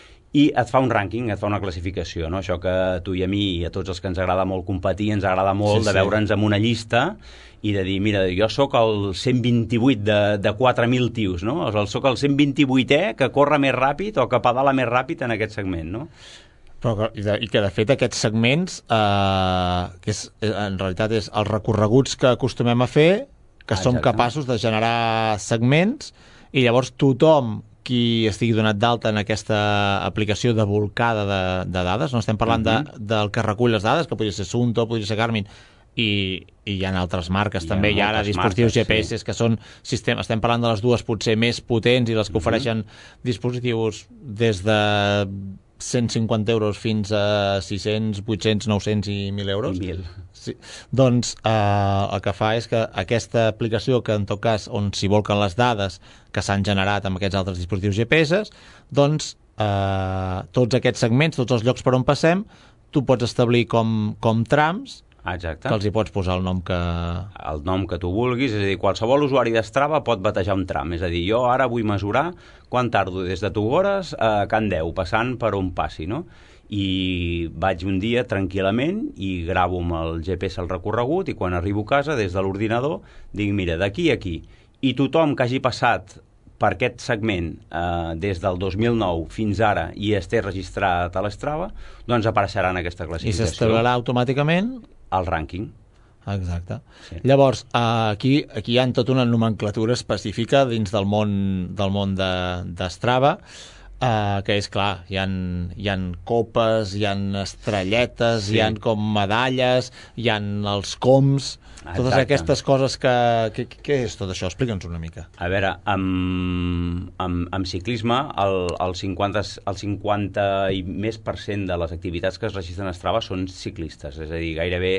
i et fa un rànquing, et fa una classificació, no? Això que a tu i a mi i a tots els que ens agrada molt competir, ens agrada molt sí, de veure'ns amb una llista i de dir, mira, jo sóc el cent vint-i-vuit de, de quatre mil tios, no? O sigui, sóc el cent vint-i-vuitè que corre més ràpid o que pedala més ràpid en aquest segment, no? Però, i, de, I que, de fet, aquests segments, eh, que és, en realitat és els recorreguts que acostumem a fer, que ah, som capaços de generar segments, i llavors tothom qui estigui donat d'alta en aquesta aplicació de volcada de, de dades, no estem parlant uh-huh. de, del que recull les dades, que podria ser Suunto, podria ser Garmin, i, i hi ha altres marques hi també, hi ha ara dispositius marques, G P S sí. que són sistemes, estem parlant de les dues potser més potents i les que uh-huh. ofereixen dispositius des de cent cinquanta euros fins a sis-cents, vuit-cents, nou-cents i mil euros. mil. Sí. Doncs eh, el que fa és que aquesta aplicació, que en tot cas on s'hi volquen les dades que s'han generat amb aquests altres dispositius G P S, doncs eh, tots aquests segments, tots els llocs per on passem, tu pots establir com, com trams. Exacte. Que els hi pots posar el nom que... El nom que tu vulguis, és a dir, qualsevol usuari d'Strava pot batejar un tram, és a dir, jo ara vull mesurar quan tardo des de Tugores a Can Deu, passant per on passi, no? I vaig un dia tranquil·lament i gravo amb el G P S el recorregut i quan arribo a casa, des de l'ordinador, dic, mira, d'aquí a aquí. I tothom que hagi passat per aquest segment eh, des del dos mil nou fins ara i esté registrat a l'Strava, doncs apareixerà en aquesta classificació. I s'establirà automàticament el rànquing. Exacte. Sí. Llavors, aquí, aquí hi ha tota una nomenclatura específica dins del món, del món de, d'Strava, eh, que és clar, hi ha, hi ha copes, hi ha estrelletes, sí. hi ha com medalles, hi ha els coms, exacte. Totes aquestes coses que... que què és tot això? Explica'ns una mica. A veure, amb, amb, amb ciclisme, el, el, cinquanta, el cinquanta i més per cent de les activitats que es registren a Strava són ciclistes, és a dir, gairebé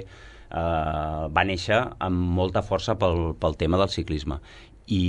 eh, va néixer amb molta força pel, pel tema del ciclisme. I,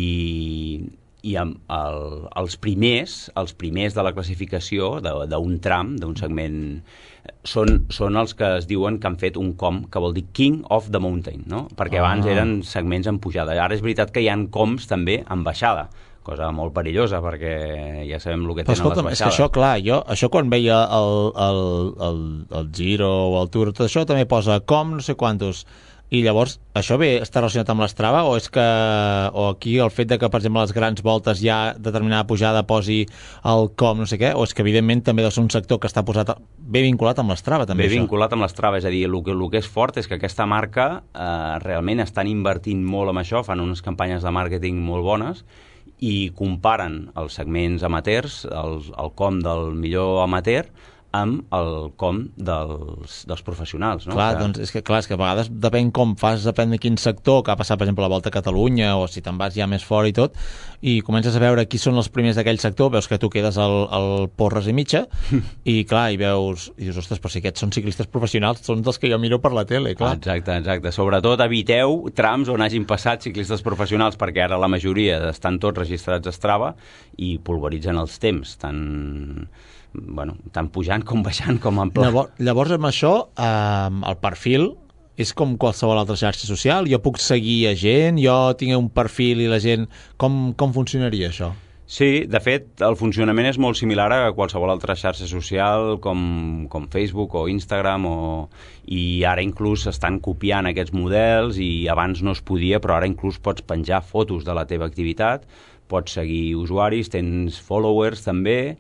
i amb el, els primers, els primers de la classificació d'un tram, d'un segment, són, són els que es diuen que han fet un com, que vol dir King of the Mountain, no? Perquè ah. abans eren segments en pujada. Ara és veritat que hi ha coms també en baixada, cosa molt perillosa, perquè ja sabem el que tenen escolta, les baixades. És que això, clar, jo, això quan veia el, el, el, el Giro o el Tour, tot això també posa com no sé quantos. I llavors, això bé està relacionat amb l'Strava o és que, o aquí el fet de que, per exemple, a les grans voltes hi ha determinada pujada posi el com, no sé què, o és que evidentment també deu ser un sector que està posat bé vinculat amb l'Strava també. Bé això. vinculat amb l'Strava, és a dir, el que, el que és fort és que aquesta marca eh, realment estan invertint molt en això, fan unes campanyes de màrqueting molt bones i comparen els segments amateurs, el, el com del millor amateur, amb el com dels, dels professionals. No? Clar, que... doncs és que, clar, és que a vegades depèn com fas, depèn de quin sector, que ha passat, per exemple, la Volta a Catalunya, o si te'n vas ja més fora i tot, i comences a veure qui són els primers d'aquell sector, veus que tu quedes al, al porres i mitja, i clar, i veus, i dius, ostres, però si aquests són ciclistes professionals, són dels que jo miro per la tele, clar. Exacte, exacte. Sobretot eviteu trams on hagin passat ciclistes professionals, perquè ara la majoria estan tots registrats a Strava i pulveritzen els temps, tant... bueno, tant pujant com baixant com en pla. Llavors, llavors amb això, eh, el perfil és com qualsevol altra xarxa social? Jo puc seguir a gent? Jo tinc un perfil i la gent... Com, com funcionaria això? Sí, de fet, el funcionament és molt similar a qualsevol altra xarxa social com, com Facebook o Instagram o... i ara inclús estan copiant aquests models i abans no es podia, però ara inclús pots penjar fotos de la teva activitat, pots seguir usuaris, tens followers també,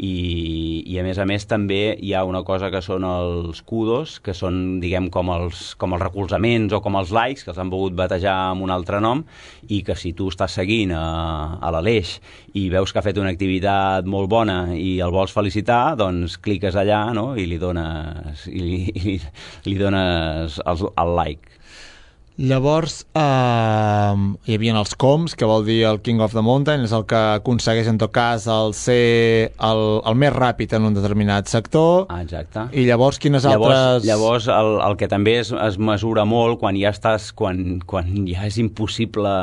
i, i a més a més també hi ha una cosa que són els kudos, que són, diguem, com els, com els recolzaments o com els likes, que els han volgut batejar amb un altre nom, i que si tu estàs seguint a, a l'Aleix i veus que ha fet una activitat molt bona i el vols felicitar, doncs cliques allà, no?, i li dones, i li, i li dones el, el like. Llavors, eh, hi havia els coms, que vol dir el King of the Mountain, és el que aconsegueix, en tot cas, el ser el, el més ràpid en un determinat sector. Ah, exacte. I llavors, quines llavors, altres... Llavors, el, el que també es, es mesura molt, quan ja estàs, quan, quan ja és impossible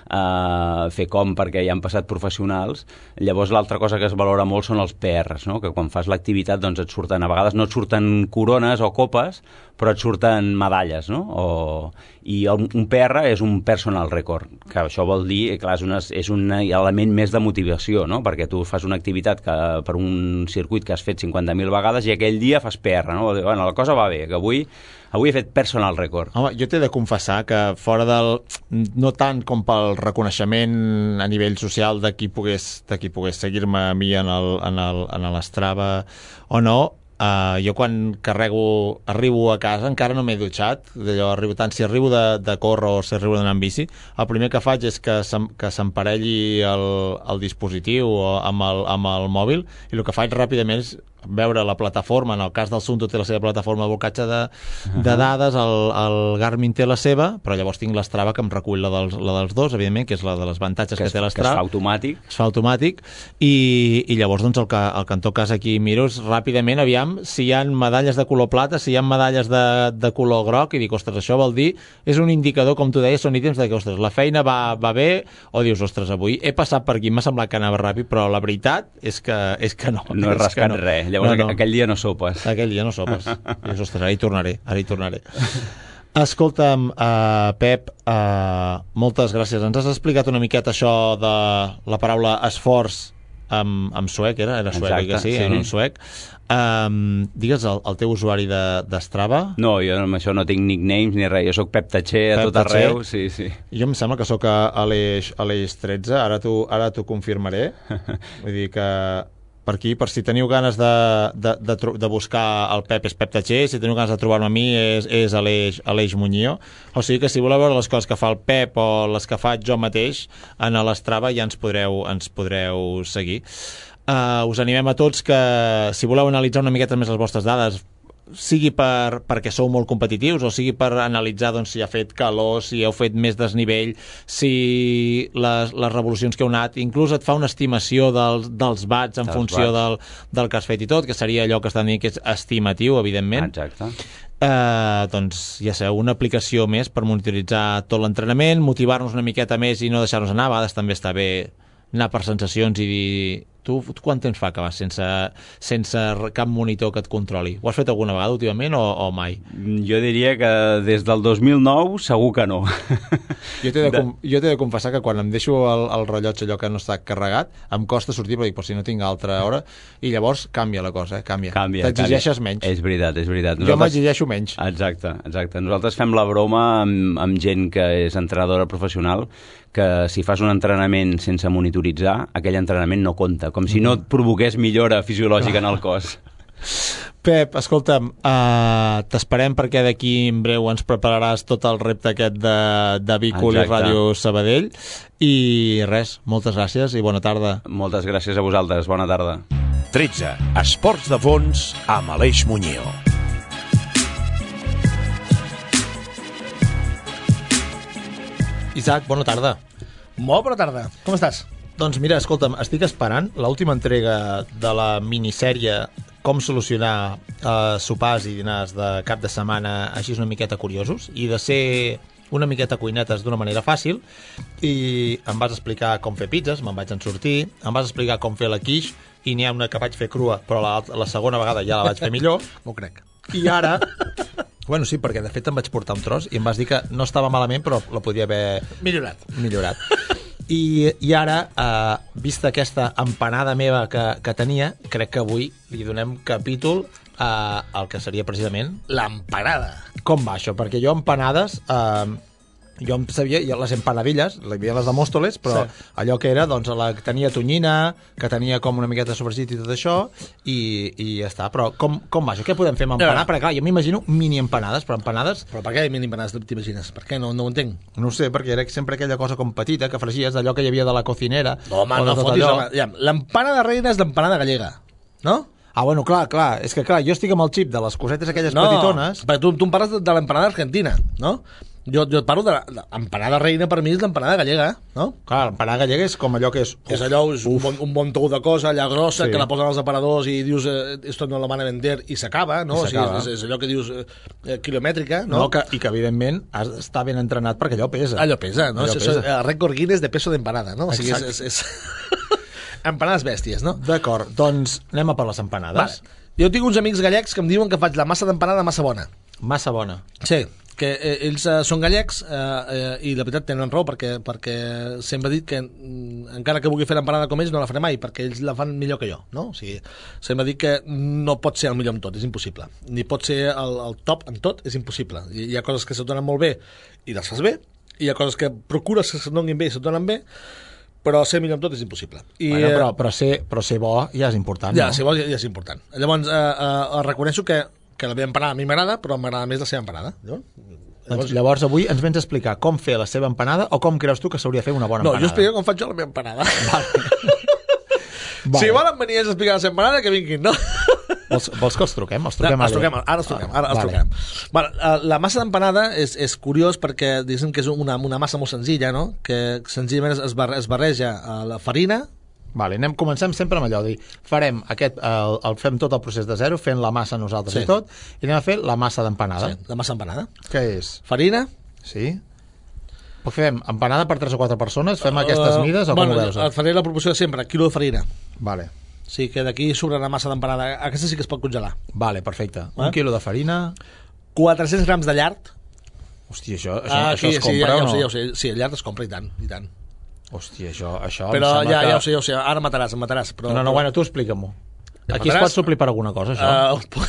eh, fer com perquè ja han passat professionals, llavors l'altra cosa que es valora molt són els P Rs, no?, que quan fas l'activitat doncs et surten, a vegades no et surten corones o copes, però et surten medalles, no? O, i el, un P R és un personal record, que això vol dir, clar, és, una, és un element més de motivació, no?, perquè tu fas una activitat que, per un circuit que has fet cinquanta mil vegades i aquell dia fas P R, no? Bueno, la cosa va bé, que avui, avui he fet personal record. Home, jo t'he de confessar que fora del... no tant com pel reconeixement a nivell social de qui pogués, de qui pogués seguir-me a mi en el, en el, en l'Strava o no, Uh, jo quan carrego, arribo a casa, encara no m'he dutxat, d'allò, arribo, tant si arribo de, de córrer o si arribo d'anar en bici, el primer que faig és que, sem, que s'emparelli el, el dispositiu amb el, amb el mòbil, i el que faig ràpidament és veure la plataforma. En el cas del Sunto té la seva plataforma de blocatge de, de dades, el, el Garmin té la seva, però llavors tinc l'Strava que em recull la dels, la dels dos, evidentment, que és la de les avantatges que, que es, té l'Strava. Que es fa automàtic. Es fa automàtic, i, i llavors doncs, el, que, el que en tot cas aquí miro és ràpidament, aviam, si hi ha medalles de color plata, si hi ha medalles de, de color groc, i dic, ostres, això vol dir, és un indicador, com tu deies, són ítems de que, ostres, la feina va, va bé, o dius, ostres, avui he passat per aquí, m'ha semblat que anava ràpid, però la veritat és que, és que no. No he rascat no. res. Llavors, no, no. aquell dia no sopes. Aquell dia no sopes. I dius, ostres, ara hi tornaré, ara hi tornaré. Escolta'm, uh, Pep, uh, moltes gràcies. Ens has explicat una miqueta això de la paraula esforç amb, amb suec, era? Era suec, Exacte, que sí? sí. Era un suec. Um, digues el, el teu usuari de, de Strava. No, jo amb això no tinc nicknames ni res, jo soc Pep Tatxer a Pep tot Tatxer. Arreu. Sí, sí. Jo em sembla que sóc a Aleix, Aleix tretze, ara t'ho ara t'ho confirmaré. Vull dir que per aquí, per si teniu ganes de, de, de, de buscar el Pep, és Pep Tatxer, si teniu ganes de trobar-me a mi és, és Aleix, Aleix Muñío. O sigui que si voleu veure les coses que fa el Pep o les que faig jo mateix en l'Strava ja ens podreu, ens podreu seguir. Uh, us animem a tots que si voleu analitzar una miqueta més les vostres dades, sigui per, perquè sou molt competitius o sigui per analitzar doncs, si ha fet calor, si heu fet més desnivell, si les, les revolucions que heu anat, inclús et fa una estimació dels, dels watts en dels funció watts. Del, del que has fet i tot, que seria allò que estan dient que és estimatiu, evidentment. Exacte. Uh, doncs ja sabeu, una aplicació més per monitoritzar tot l'entrenament, motivar-nos una miqueta més i no deixar-nos anar. A vegades també està bé anar per sensacions i dir... Tu, tu quant temps fa que vas sense, sense cap monitor que et controli? Ho has fet alguna vegada últimament o, o mai? Jo diria que des del dos mil nou segur que no. Jo t'he de, de... jo t'he de confessar que quan em deixo el, el rellotge allò que no està carregat, em costa sortir, però dic, però si no tinc altra hora, i llavors canvia la cosa, eh? canvia. canvia T'exigeixes canvia. menys. És veritat, és veritat. Nosaltres... Jo m'exigeixo menys. Exacte, exacte. Nosaltres fem la broma amb, amb gent que és entrenadora professional, que si fas un entrenament sense monitoritzar, aquell entrenament no compta, com si no et provoqués millora fisiològica en el cos. Pep, escolta'm, uh, t'esperem perquè d'aquí en breu ens prepararàs tot el repte aquest de, de Bicul i Ràdio Sabadell, i res, moltes gràcies i bona tarda. Moltes gràcies a vosaltres, bona tarda. tretze. Esports de fons amb Aleix Muñío. Isaac, bona tarda. Molt bona tarda. Com estàs? Doncs mira, escolta'm, estic esperant l'última entrega de la minissèrie Com solucionar eh, sopars i dinars de cap de setmana així una miqueta curiosos i de ser una miqueta cuinetes d'una manera fàcil, i em vas explicar com fer pizzas, me'n vaig en sortir, em vas explicar com fer la quiche, i n'hi ha una que vaig fer crua, però la, la segona vegada ja la vaig fer millor. M'ho crec. I ara... Bueno, sí, perquè de fet em vaig portar un tros i em vas dir que no estava malament, però la podia haver... Millorat. Millorat. I, i ara, eh, vista aquesta empanada meva que, que tenia, crec que avui li donem capítol eh, al que seria precisament... L'empanada. Com va això? Perquè jo empanades... Eh, jo em sabia, jo les empanadilles, hi havia les de Mòstoles, però sí. allò que era, doncs, la que tenia tonyina, que tenia com una miqueta de sofregit i tot això, i, i ja està. Però com, com va això? Què podem fer amb empanada? Ja. Perquè, clar, jo m'imagino mini empanades, però empanades... Però per què mini empanades t'imagines? Per què? No, no ho entenc. No ho sé, perquè era sempre aquella cosa com petita, que fregies d'allò que hi havia de la cocinera. No, home, no fotis, allò... ja, l'empanada reina és l'empanada gallega, no? Ah, bueno, clar, clar, és que clar, jo estic amb el xip de les cosetes aquelles no, petitones... No, tu, tu em parles de, de l'empanada argentina, no? Jo, jo et parlo de l'empanada reina, per mi és l'empanada gallega, no? Clar, l'empanada gallega és com allò que és... És allò, és un bon, un bon tou de cosa, allà grossa, sí. que la posen als aparadors i dius, eh, esto no lo van a vender, i s'acaba, no? O sigui, és, és allò que dius, eh, quilomètrica, no? no que, I que, evidentment, has d'estar ben entrenat perquè allò pesa. Allò pesa, no? Allò és, pesa. És el rècord Guinness de peso d'empanada, no? O sigui, és... és, és... empanades bèsties, no? D'acord, doncs anem a per les empanades. Vale. Jo tinc uns amics gallecs que em diuen que faig la massa d'empanada massa bona. Massa bona. Sí, que eh, ells eh, són gallecs eh, eh, i la veritat tenen raó perquè, perquè sempre he dit que mm, encara que vulgui fer l'empanada com ells no la faré mai perquè ells la fan millor que jo, no? O sigui, sempre he dit que no pot ser el millor en tot, és impossible. Ni pot ser el, el top en tot, és impossible. Hi, hi ha coses que se't donen molt bé i les fas bé, i hi ha coses que procures que se't donin bé i se't donen bé, però ser millor en tot és impossible. I, bueno, però, però, ser, però ser bo ja és important, ja, no? ser bo ja, ja és important. Llavors, eh, eh, reconeixo que, que la meva empanada a mi m'agrada, però m'agrada més la seva empanada. No? Llavors, doncs, llavors avui ens vens a explicar com fer la seva empanada o com creus tu que s'hauria de fer una bona no, empanada. No, jo explico com faig jo la meva empanada. Vale. Vale. Si volen venir a explicar la seva empanada, que vinguin, no? Vols, vols que els truquem? Els truquem, no, els truquem ara els truquem. Ara els vale. truquem. Vale, la massa d'empanada és, és curiós perquè diguem que és una, una massa molt senzilla, no? Que senzillament es, es, barre, es barreja la farina. Vale, anem, comencem sempre amb allò, dir, farem aquest, el, el, fem tot el procés de zero, fent la massa nosaltres sí. i tot, i anem a fer la massa d'empanada. Sí, la massa d'empanada. Què és? Farina. Sí. Però fem empanada per tres o quatre persones, fem uh, aquestes mides o bueno, com ho veus? Et faré la proporció de sempre, quilo de farina. Vale. Sí, que d'aquí sobre la massa d'empanada. Aquesta sí que es pot congelar. Vale, perfecte. Eh? Un quilo de farina... quatre-cents grams de llard. Hòstia, això, això, ah, això aquí, es compra sí, ja, o ja no? Ho sé, ja ho sé. Sí, el llard es compra i tant, i tant. Hòstia, això, això però em ja, que... ja ho sé, ja ho sé. Ara mataràs, em mataràs. Però, no, no, però... bueno, tu explica-m'ho. Aquí mataràs? Es pot suplir per alguna cosa, això? Uh,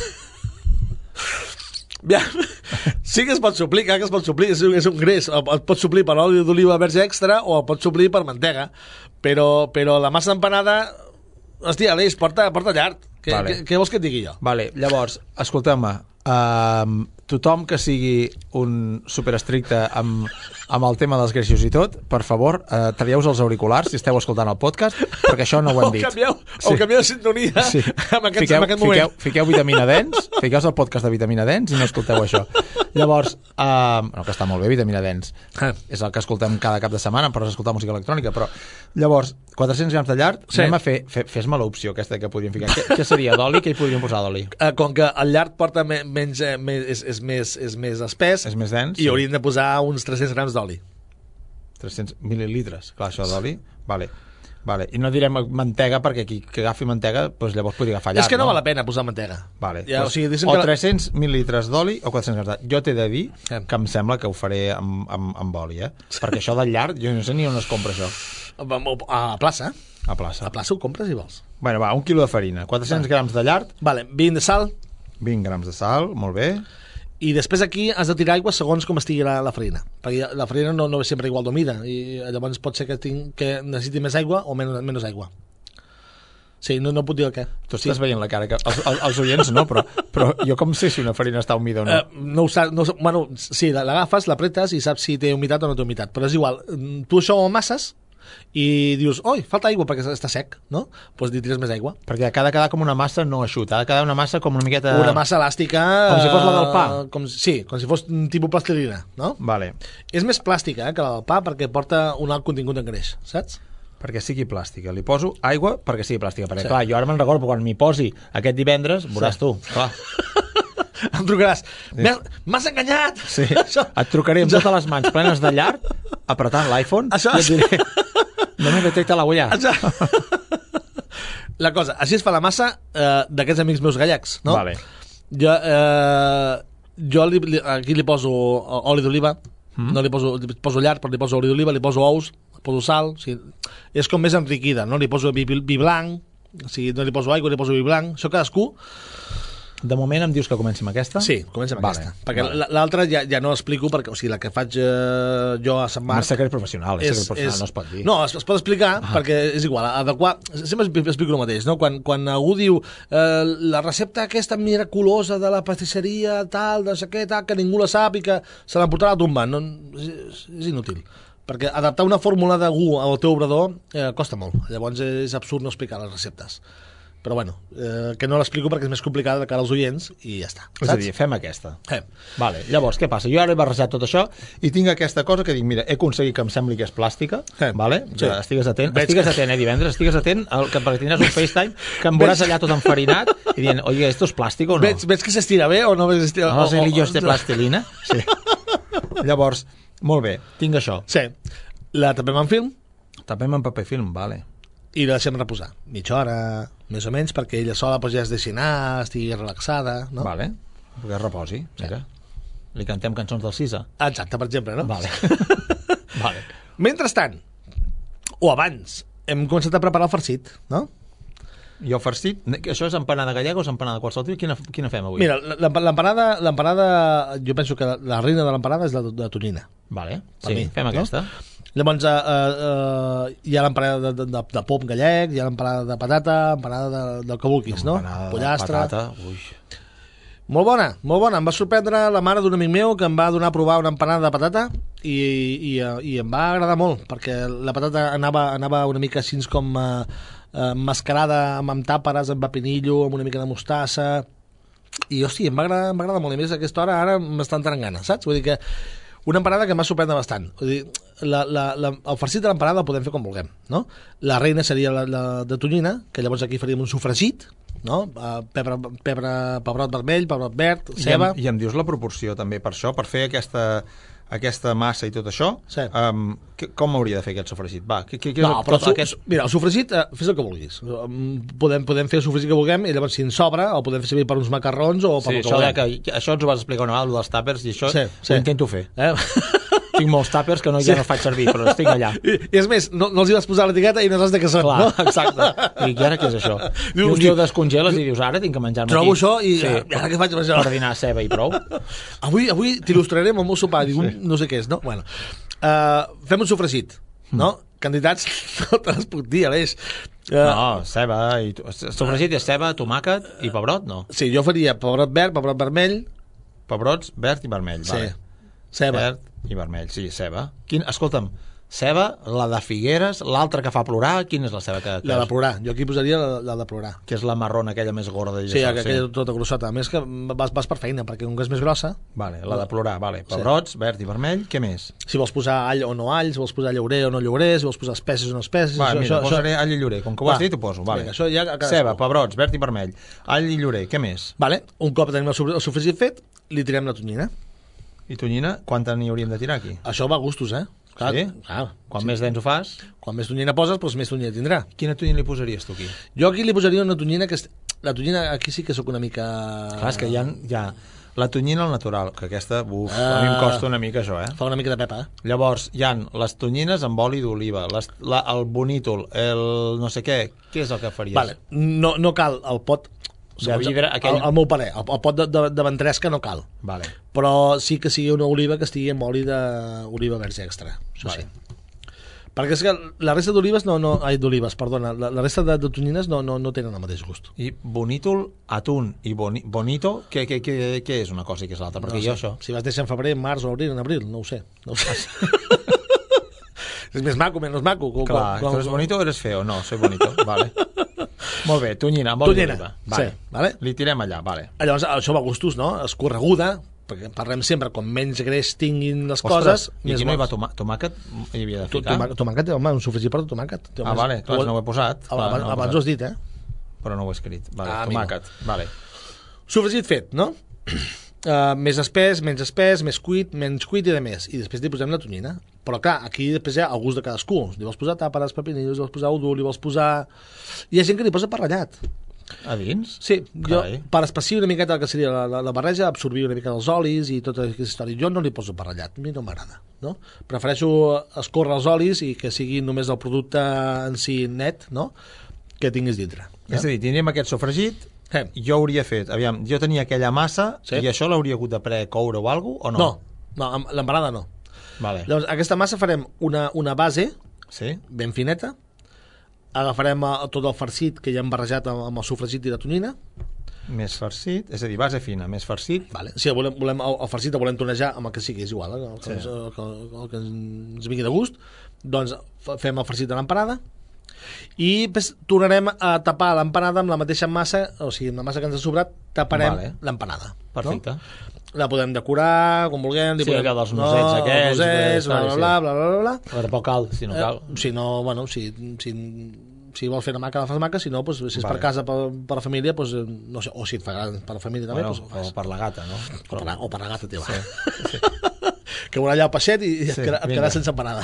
ja, sí que es pot suplir, clar que es pot suplir, és, és un greix. Et pot suplir per oli d'oliva verge extra o et pot suplir per mantega. Però, però la massa d'empanada... Hòstia, Aleix, porta, porta llard. Què, vale. què, què vols que et digui jo? Vale, llavors, escolteu-me, uh, tothom que sigui un superestricte amb, amb el tema dels greixos i tot, per favor, uh, traieu-vos els auriculars si esteu escoltant el podcast, perquè això no ho hem dit. O canvieu, sí. o canvieu de sintonia sí. en, aquest, fiqueu, en aquest moment. Fiqueu, fiqueu vitamina dens, fiqueu el podcast de vitamina dens i no escolteu això. Llavors, uh, no, que està molt bé, vitamina dens. Ah. És el que escoltem cada cap de setmana per escoltar música electrònica, però llavors, quatre-cents grams de llard, sí. anem a fer, fer fes-me l'opció aquesta que podríem ficar. Què, què seria d'oli? Què hi podríem posar d'oli? Uh, com que el llard porta me, menys, eh, més, és, és, més, és més espès, és més dens, i sí. hauríem de posar uns tres-cents grams d'oli. tres-cents mil·lilitres, clar, això d'oli. Vale. Vale. I no direm mantega, perquè qui que agafi mantega, doncs llavors podria agafar llard. És que no, no? val la pena posar mantega. Vale. Ja, pues, o sigui, o que... tres-cents mil·lilitres d'oli o quatre-cents grams de... Jo t'he de dir que em sembla que ho faré amb, amb, amb oli, eh? Perquè això del llard, jo no sé ni on es compra això. A plaça. A plaça. A plaça ho compres si vols. Bueno, va, un quilo de farina, quatre-cents vale. grams de llard. Vale, vint de sal. vint grams de sal, molt bé. I després aquí has de tirar aigua segons com estigui la, la farina, perquè la farina no, no és sempre igual d'humida i llavors pot ser que, tinc, que necessiti més aigua o menys, menys aigua. Sí, no, no puc dir el què. Tu sí. estàs veient la cara, que els, els, els oients no, però, però jo com sé si una farina està humida o no? Uh, no ho saps, no, bueno, sí, l'agafes, l'apretes i saps si té humitat o no té humitat, però és igual, tu això ho amasses i dius, oi, falta aigua perquè està sec, no? Doncs pues li tires més aigua. Perquè ha de quedar com una massa no eixuta, ha de quedar una massa com una miqueta... Una massa elàstica... Com si fos la del pa. Com, sí, com si fos un tipus plastilina, no? Vale. És més plàstica eh, que la del pa perquè porta un alt contingut en greix, saps? Perquè sigui plàstica. Li poso aigua perquè sigui plàstica. Perquè, sí. clar, jo ara me'n recordo, quan m'hi posi aquest divendres, veuràs sí. tu, clar. Em trucaràs, sí. m'has enganyat! Sí, et trucaré amb totes les mans plenes de llard, apretant l'iPhone, Això... i et diré, no me detecta la huella. La cosa, així es fa la massa eh, d'aquests amics meus gallecs, no? Vale. Jo, eh, jo li, li, aquí li poso oli d'oliva, mm. no li poso, li poso llard, però li poso oli d'oliva, li poso ous, li poso sal, o sigui, és com més enriquida, no? Li poso vi, vi blanc, o sigui, no li poso aigua, li poso vi blanc, això cadascú De moment em dius que comenci amb aquesta? Sí, comença amb vale, aquesta. Perquè vale. l'altra ja, ja no l'explico, perquè o sigui, la que faig eh, jo a Sant Marc... És secret professional, és, secret professional, és, no es pot dir. No, es, es pot explicar, ah. perquè és igual, adequar... Sempre explico el mateix, no? Quan, quan algú diu eh, la recepta aquesta miraculosa de la pastisseria, tal, de sé què, tal, que ningú la sap i que se l'emportarà a tombar, no, és, és inútil. Perquè adaptar una fórmula d'algú al teu obrador eh, costa molt. Llavors és absurd no explicar les receptes. Però bueno, eh, que no l'explico perquè és més complicada de cara als oients i ja està. Saps? És a dir, fem aquesta. Fem. Vale, llavors, què passa? Jo ara he barrejat tot això i tinc aquesta cosa que dic, mira, he aconseguit que em sembli que és plàstica, Fem. vale? Sí. Estigues atent, Veig estigues que... atent, eh, divendres, estigues atent, el, que, perquè tindràs un FaceTime que em veuràs allà tot enfarinat i dient, oye, ¿esto es plástico o no? Veig, veig que s'estira bé o no? Estira... No, els hilillos de plastilina? Sí. Llavors, molt bé, tinc això. Sí. La tapem en film Tapem en paper film, vale. i la deixem reposar. Mitja hora, més o menys, perquè ella sola doncs, ja es deixi anar, estigui relaxada, no? Vale, perquè es reposi, mira. Li cantem cançons del Sisa. Exacte, per exemple, no? Vale. Vale. Mentrestant, o abans, hem començat a preparar el farcit, no? I el farcit, això és empanada gallega o és empanada qualsevol tipus? Quina, quina fem avui? Mira, l'empanada, l'empanada, jo penso que la reina de l'empanada és la de, de tonyina. Vale, Per sí, mi, fem no? aquesta. Llavors, uh, uh, hi ha l'empanada de, de, de pom gallec, hi ha l'empanada de patata, empanada de, del que vulguis, no? Empanada Pollastre. de patata, ui. Molt bona, molt bona. Em va sorprendre la mare d'un amic meu que em va donar a provar una empanada de patata i, i, i em va agradar molt, perquè la patata anava, anava una mica així com uh, uh, mascarada amb, amb tàperes, amb pepinillo, amb una mica de mostassa, i hosti, em va agradar, em va agradar molt. I a més, a aquesta hora ara m'estan entrant ganes, saps? Vull dir que una empanada que m'ha sorprendre bastant. Vull dir, la, la, la, el farcit de l'empanada el podem fer com vulguem, no? La reina seria la, la de tonyina, que llavors aquí faríem un sofregit, no? Uh, pebre, pebre, pebrot vermell, pebrot verd, ceba... I em, I em dius la proporció també per això, per fer aquesta, aquesta massa i tot això, Sí. um, que, com hauria de fer aquest sofregit? Va, què, què, què No, és el, però tot su, aquest... mira, el sofregit, eh, fes el que vulguis. Um, Podem, podem fer el sofregit que vulguem i llavors si en sobra el podem fer servir per uns macarrons o per Sí, el que això, de vulguem. que, això ens ho vas explicar una vegada, dels tàpers, i això Sí, sí. ho intento fer. Eh? Tinc molts tàpers que no, ja no faig servir, però estic allà. I, I és més, no, no els hi vas posar l'etiqueta i no saps de què són. Clar, no? exacte. I dic, i ara què és això? I un Dius, dia ho descongeles i dius, ara tinc que menjar-me trobo aquí. això i Sí, i ara què faig amb això? per dinar ceba i prou. Avui, avui t'il·lustraré amb el meu sopar. Dic, sí. No sé què és, no? Bueno, uh, fem un sofregit, no? Mm. Candidats no te les puc dir, Aleix. Uh, No, ceba i... Sofregit és ceba, tomàquet i pebrot, no? Sí, jo faria pebrot verd, pebrot vermell... Pebrots, verd i vermell, Sí, vale. ceba. Verd i vermell, sí, ceba. Quin, escolta'm, ceba, la de Figueres, l'altra que fa plorar, quina és la ceba que... que La de és? plorar. Jo aquí posaria la, la de plorar. Que és la marrona, aquella més gorda. i Sí, això, aquella tota grossota. A més que vas, vas per feina, perquè com que és més grossa, Vale, la de plorar, vale. Pebrots, verd i vermell, què més? si vols posar all o no all, si vols posar llaurer o no llaurer, si vols posar espècies o no espècies... Va, això, mira, això, posaré all i llorer. Com que ho has Va. dit, ho poso, vale. Vinga, això ja a cadascú. Ceba, pebrots, verd i vermell, all i llorer, què més? Vale, un cop tenim el sof- el sofregit fet, li tirem la tonyina. I tonyina, quanta n'hi hauríem de tirar aquí? Això va a gustos, eh? Clar, Sí? clar. Quan més dents ho fas, Quan més tonyina poses, doncs més tonyina tindrà. quina tonyina li posaries tu aquí? Jo aquí li posaria una tonyina que... est- La tonyina aquí sí que sóc una mica... Clar, és que hi ha, hi ha la tonyina al natural, que aquesta, uf, a mi em Ah. costa una mica això, eh? Fa una mica de pepa, eh? Llavors, hi han les tonyines amb oli d'oliva, les- la- el bonítol, el no sé què, què és el que faries? Vale, no, no cal el pot... De vidre, aquell- el, el meu parer, el, el pot de, de, de ventresca no cal. Vale. Però sí que sigui una oliva que estigui amb oli d'oliva verge extra. Això Vale. sí. Perquè és que la resta d'olives no, no, ai, d'olives, perdona, la, la resta de, de tonyines no, no, no tenen el mateix gust. I bonítol, atún i boni, bonito, què, què, què, què és una cosa i què és l'altra? Perquè no jo sé. això... Si vas deixar en febrer, en març o abril, en abril, no ho sé. No ho sé. És més maco, menys maco. Com, Clar, com, tu eres bonito o eres feo? No, soy bonito, vale. Molt bé, tonyina, amb oli Tonyina, d'oliva. Vale. sí, vale. Li tirem allà, vale. Llavors, això va a gustos, no? Escorreguda, perquè parlem sempre, com menys greix tinguin les Ostres, coses, i més aquí no hi va bons. tomà tomàquet? Hi havia de Tu- ficar? tomà- Tomàquet, home, un sofregit per tomàquet. Ah, vale, clar, no ho he posat. Clar, Abans, no ho he abans posat. ho has dit, eh? Però no ho he escrit. Vale, Ah, tomàquet, vale. Sofregit fet, no? Uh, més espès, menys espès, més cuit, menys cuit i de més. I després li posem la tonyina. Però clar, aquí després hi ha el gust de cadascú. Li vols posar tàperes, pepinillos, li vols posar udú, li vols posar... Hi ha gent que li posa per ratllat. A dins? Sí, jo, Carai. per espessir una miqueta el que seria la, la, la barreja, absorbir una mica dels olis i tota aquesta història. Jo no li poso per ratllat, a mi no m'agrada. No? Prefereixo escórrer els olis i que sigui només el producte en si net, no? Que tinguis dintre. És a dir, tindríem aquest sofregit Eh. jo hauria fet, aviam, jo tenia aquella massa Sí. i això l'hauria hagut de precoure o alguna cosa, o no? No, no, amb l'empanada no. Vale. Llavors, aquesta massa farem una, una base Sí? ben fineta, agafarem eh, tot el farcit que ja hem barrejat amb, amb el sofregit i la tonyina. Més farcit, és a dir, base fina, més farcit. Vale. Si volem, volem, el, el farcit el volem tonejar amb el que sigui, és igual, eh? el, que, Sí. ens, el, que, el que ens vingui de gust, doncs fa- fem el farcit de l'empanada i després tornarem a tapar l'empanada amb la mateixa massa, o sigui, amb la massa que ens ha sobrat, taparem Vale. l'empanada. Perfecte. No? La podem decorar com vulguem. li Sí, podem- allò dels nossets aquells, els nossets, de- bla, bla, sí. bla, bla, bla, bla. A veure, poc cal, si no cal. Eh, si no, bueno, si, si, si vols fer una maca, la fas maca, si no, pues, si és Vale. per casa, per, per la família, pues, eh, no sé, o si et fa gran per la família també, Bueno, pues, ho fas. o per la gata, no? O per, la- o per la gata teva. Sí, sí. Que veurà allà el peixet i et, Sí, quedarà, et vinga. quedarà sense empanada.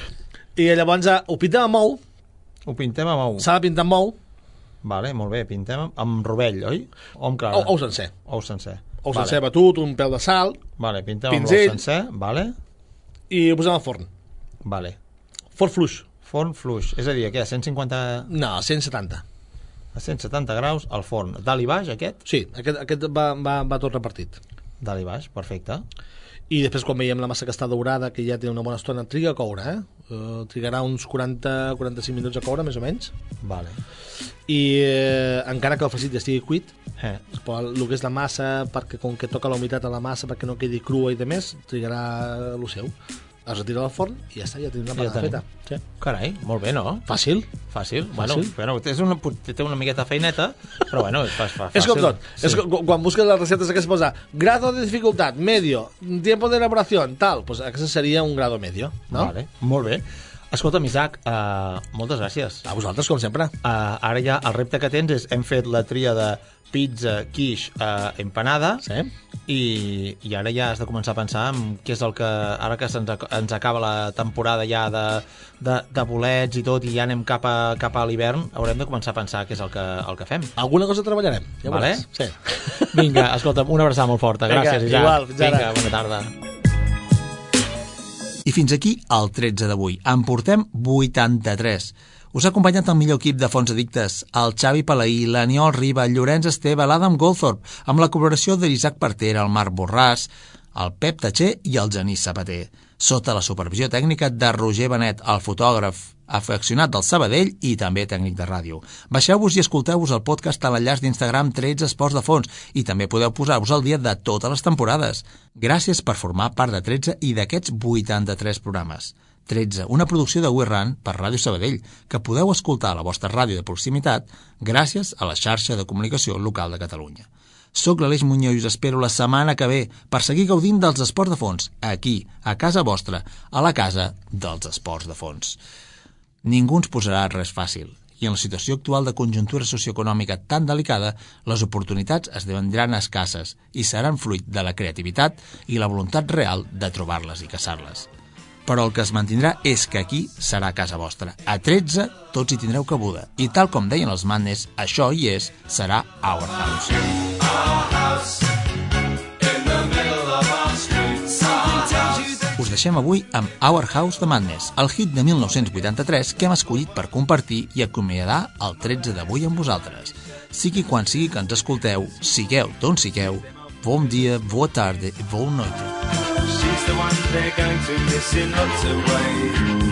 I llavors eh, ho pintem amb ou, Ho pintem amb ou. s'ha de pintar amb ou, Vale, molt bé, pintem amb, amb rovell, oi? O amb clara? ou, ou sencer. Ou sencer. Ou vale. sencer batut, un pèl de sal, Vale, pintem Pinzell. amb l'ou sencer, vale? i ho posem al forn. Vale. Forn fluix. Forn fluix, és a dir, què, a cent cinquanta... No, cent setanta. a cent setanta graus al forn. Dalt i baix, aquest? Sí, aquest, aquest va, va, va tot repartit. Dalt i baix, perfecte. I després quan veiem la massa que està daurada, que ja té una bona estona, triga a coure, eh? Uh, trigarà uns quaranta a quaranta-cinc minuts a coure, més o menys. Vale. I eh, encara que el farcit ja estigui cuit, Eh. però el que és la massa, perquè com que toca la humitat a la massa, perquè no quedi crua i de més, trigarà el seu. Es retira del forn i ja està, ja tenim la Ja panada tenim. feta. Sí. Carai, molt bé, no? Fàcil. Fàcil. Bueno, Fàcil. bueno és una, té una miqueta feineta, però bueno, és, fa, fa, fàcil. És com tot. Sí. És com, quan busques les receptes que es posa grado de dificultat, medio, tiempo de elaboración, tal, pues aquest seria un grado medio, no? Vale, molt bé. Escolta'm, Isaac, uh, moltes gràcies. A vosaltres, com sempre. Uh, ara ja el repte que tens és, hem fet la tria de pizza, quiche, uh, empanada, Sí. i, i ara ja has de començar a pensar en què és el que, ara que se'ns ac ens acaba la temporada ja de, de, de bolets i tot, i ja anem cap a, cap a l'hivern, haurem de començar a pensar què és el que, el que fem. Alguna cosa treballarem. Ja Vale. veuràs. Sí. Vinga, escolta'm, una abraçada molt forta. Vinga, Gràcies, Isaac. igual, fins ara. Vinga, bona tarda. I fins aquí el tretze d'avui. En portem vuitanta-tres. Us ha acompanyat el millor equip de Fons Addictes, el Xavi Palaí, l'Aniol Riba, el Llorenç Esteve, l'Adam Goldthorpe, amb la col·laboració d'Isaac Partera, el Marc Borràs, el Pep Tatxer i el Genís Sabater. Sota la supervisió tècnica de Roger Benet, el fotògraf afeccionat del Sabadell i també tècnic de ràdio. Baixeu-vos i escolteu-vos el podcast a l'enllaç d'Instagram tretze Esports de Fons i també podeu posar-vos al dia de totes les temporades. Gràcies per formar part de tretze i d'aquests vuitanta-tres programes. tretze, una producció de We Run per Ràdio Sabadell, que podeu escoltar a la vostra ràdio de proximitat gràcies a la xarxa de comunicació local de Catalunya. Soc l'Aleix Muñoz i us espero la setmana que ve per seguir gaudint dels esports de fons, aquí, a casa vostra, a la casa dels esports de fons. Ningú ens posarà res fàcil, i en la situació actual de conjuntura socioeconòmica tan delicada, les oportunitats esdevendran escasses i seran fruit de la creativitat i la voluntat real de trobar-les i caçar-les. Però el que es mantindrà és que aquí serà casa vostra. A tretze tots hi tindreu cabuda, i tal com deien els Madness, això hi és, serà Our House. Us deixem avui amb Our House de Madness, el hit de mil nou-cents vuitanta-tres que hem escollit per compartir i acomiadar el tretze d'avui amb vosaltres. Sigui quan sigui que ens escolteu, sigueu d'on sigueu, bon dia, bona tarda i bona noite. She's the one they're going to miss in lots of ways.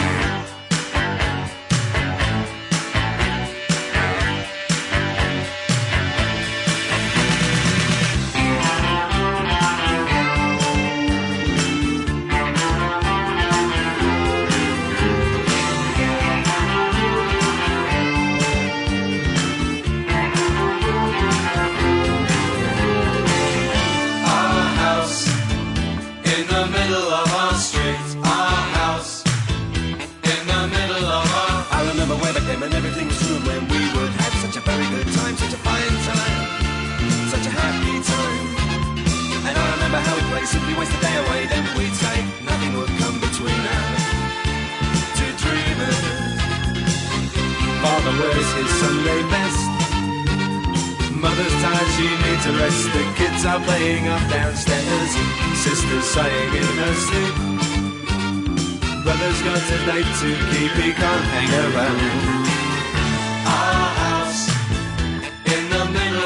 And everything was good when we would have such a very good time, such a fine time, such a happy time. And I remember how we'd play, simply waste the day away, then we'd say nothing would come between us. Two dreamers. Father wears his Sunday best. Mother's tired, she needs a rest. The kids are playing up downstairs. Sister's sighing in her sleep. Brother's got a date to keep, he can't hang around. Our house in the middle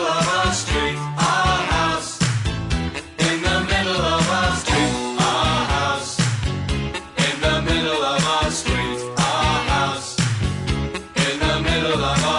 feel like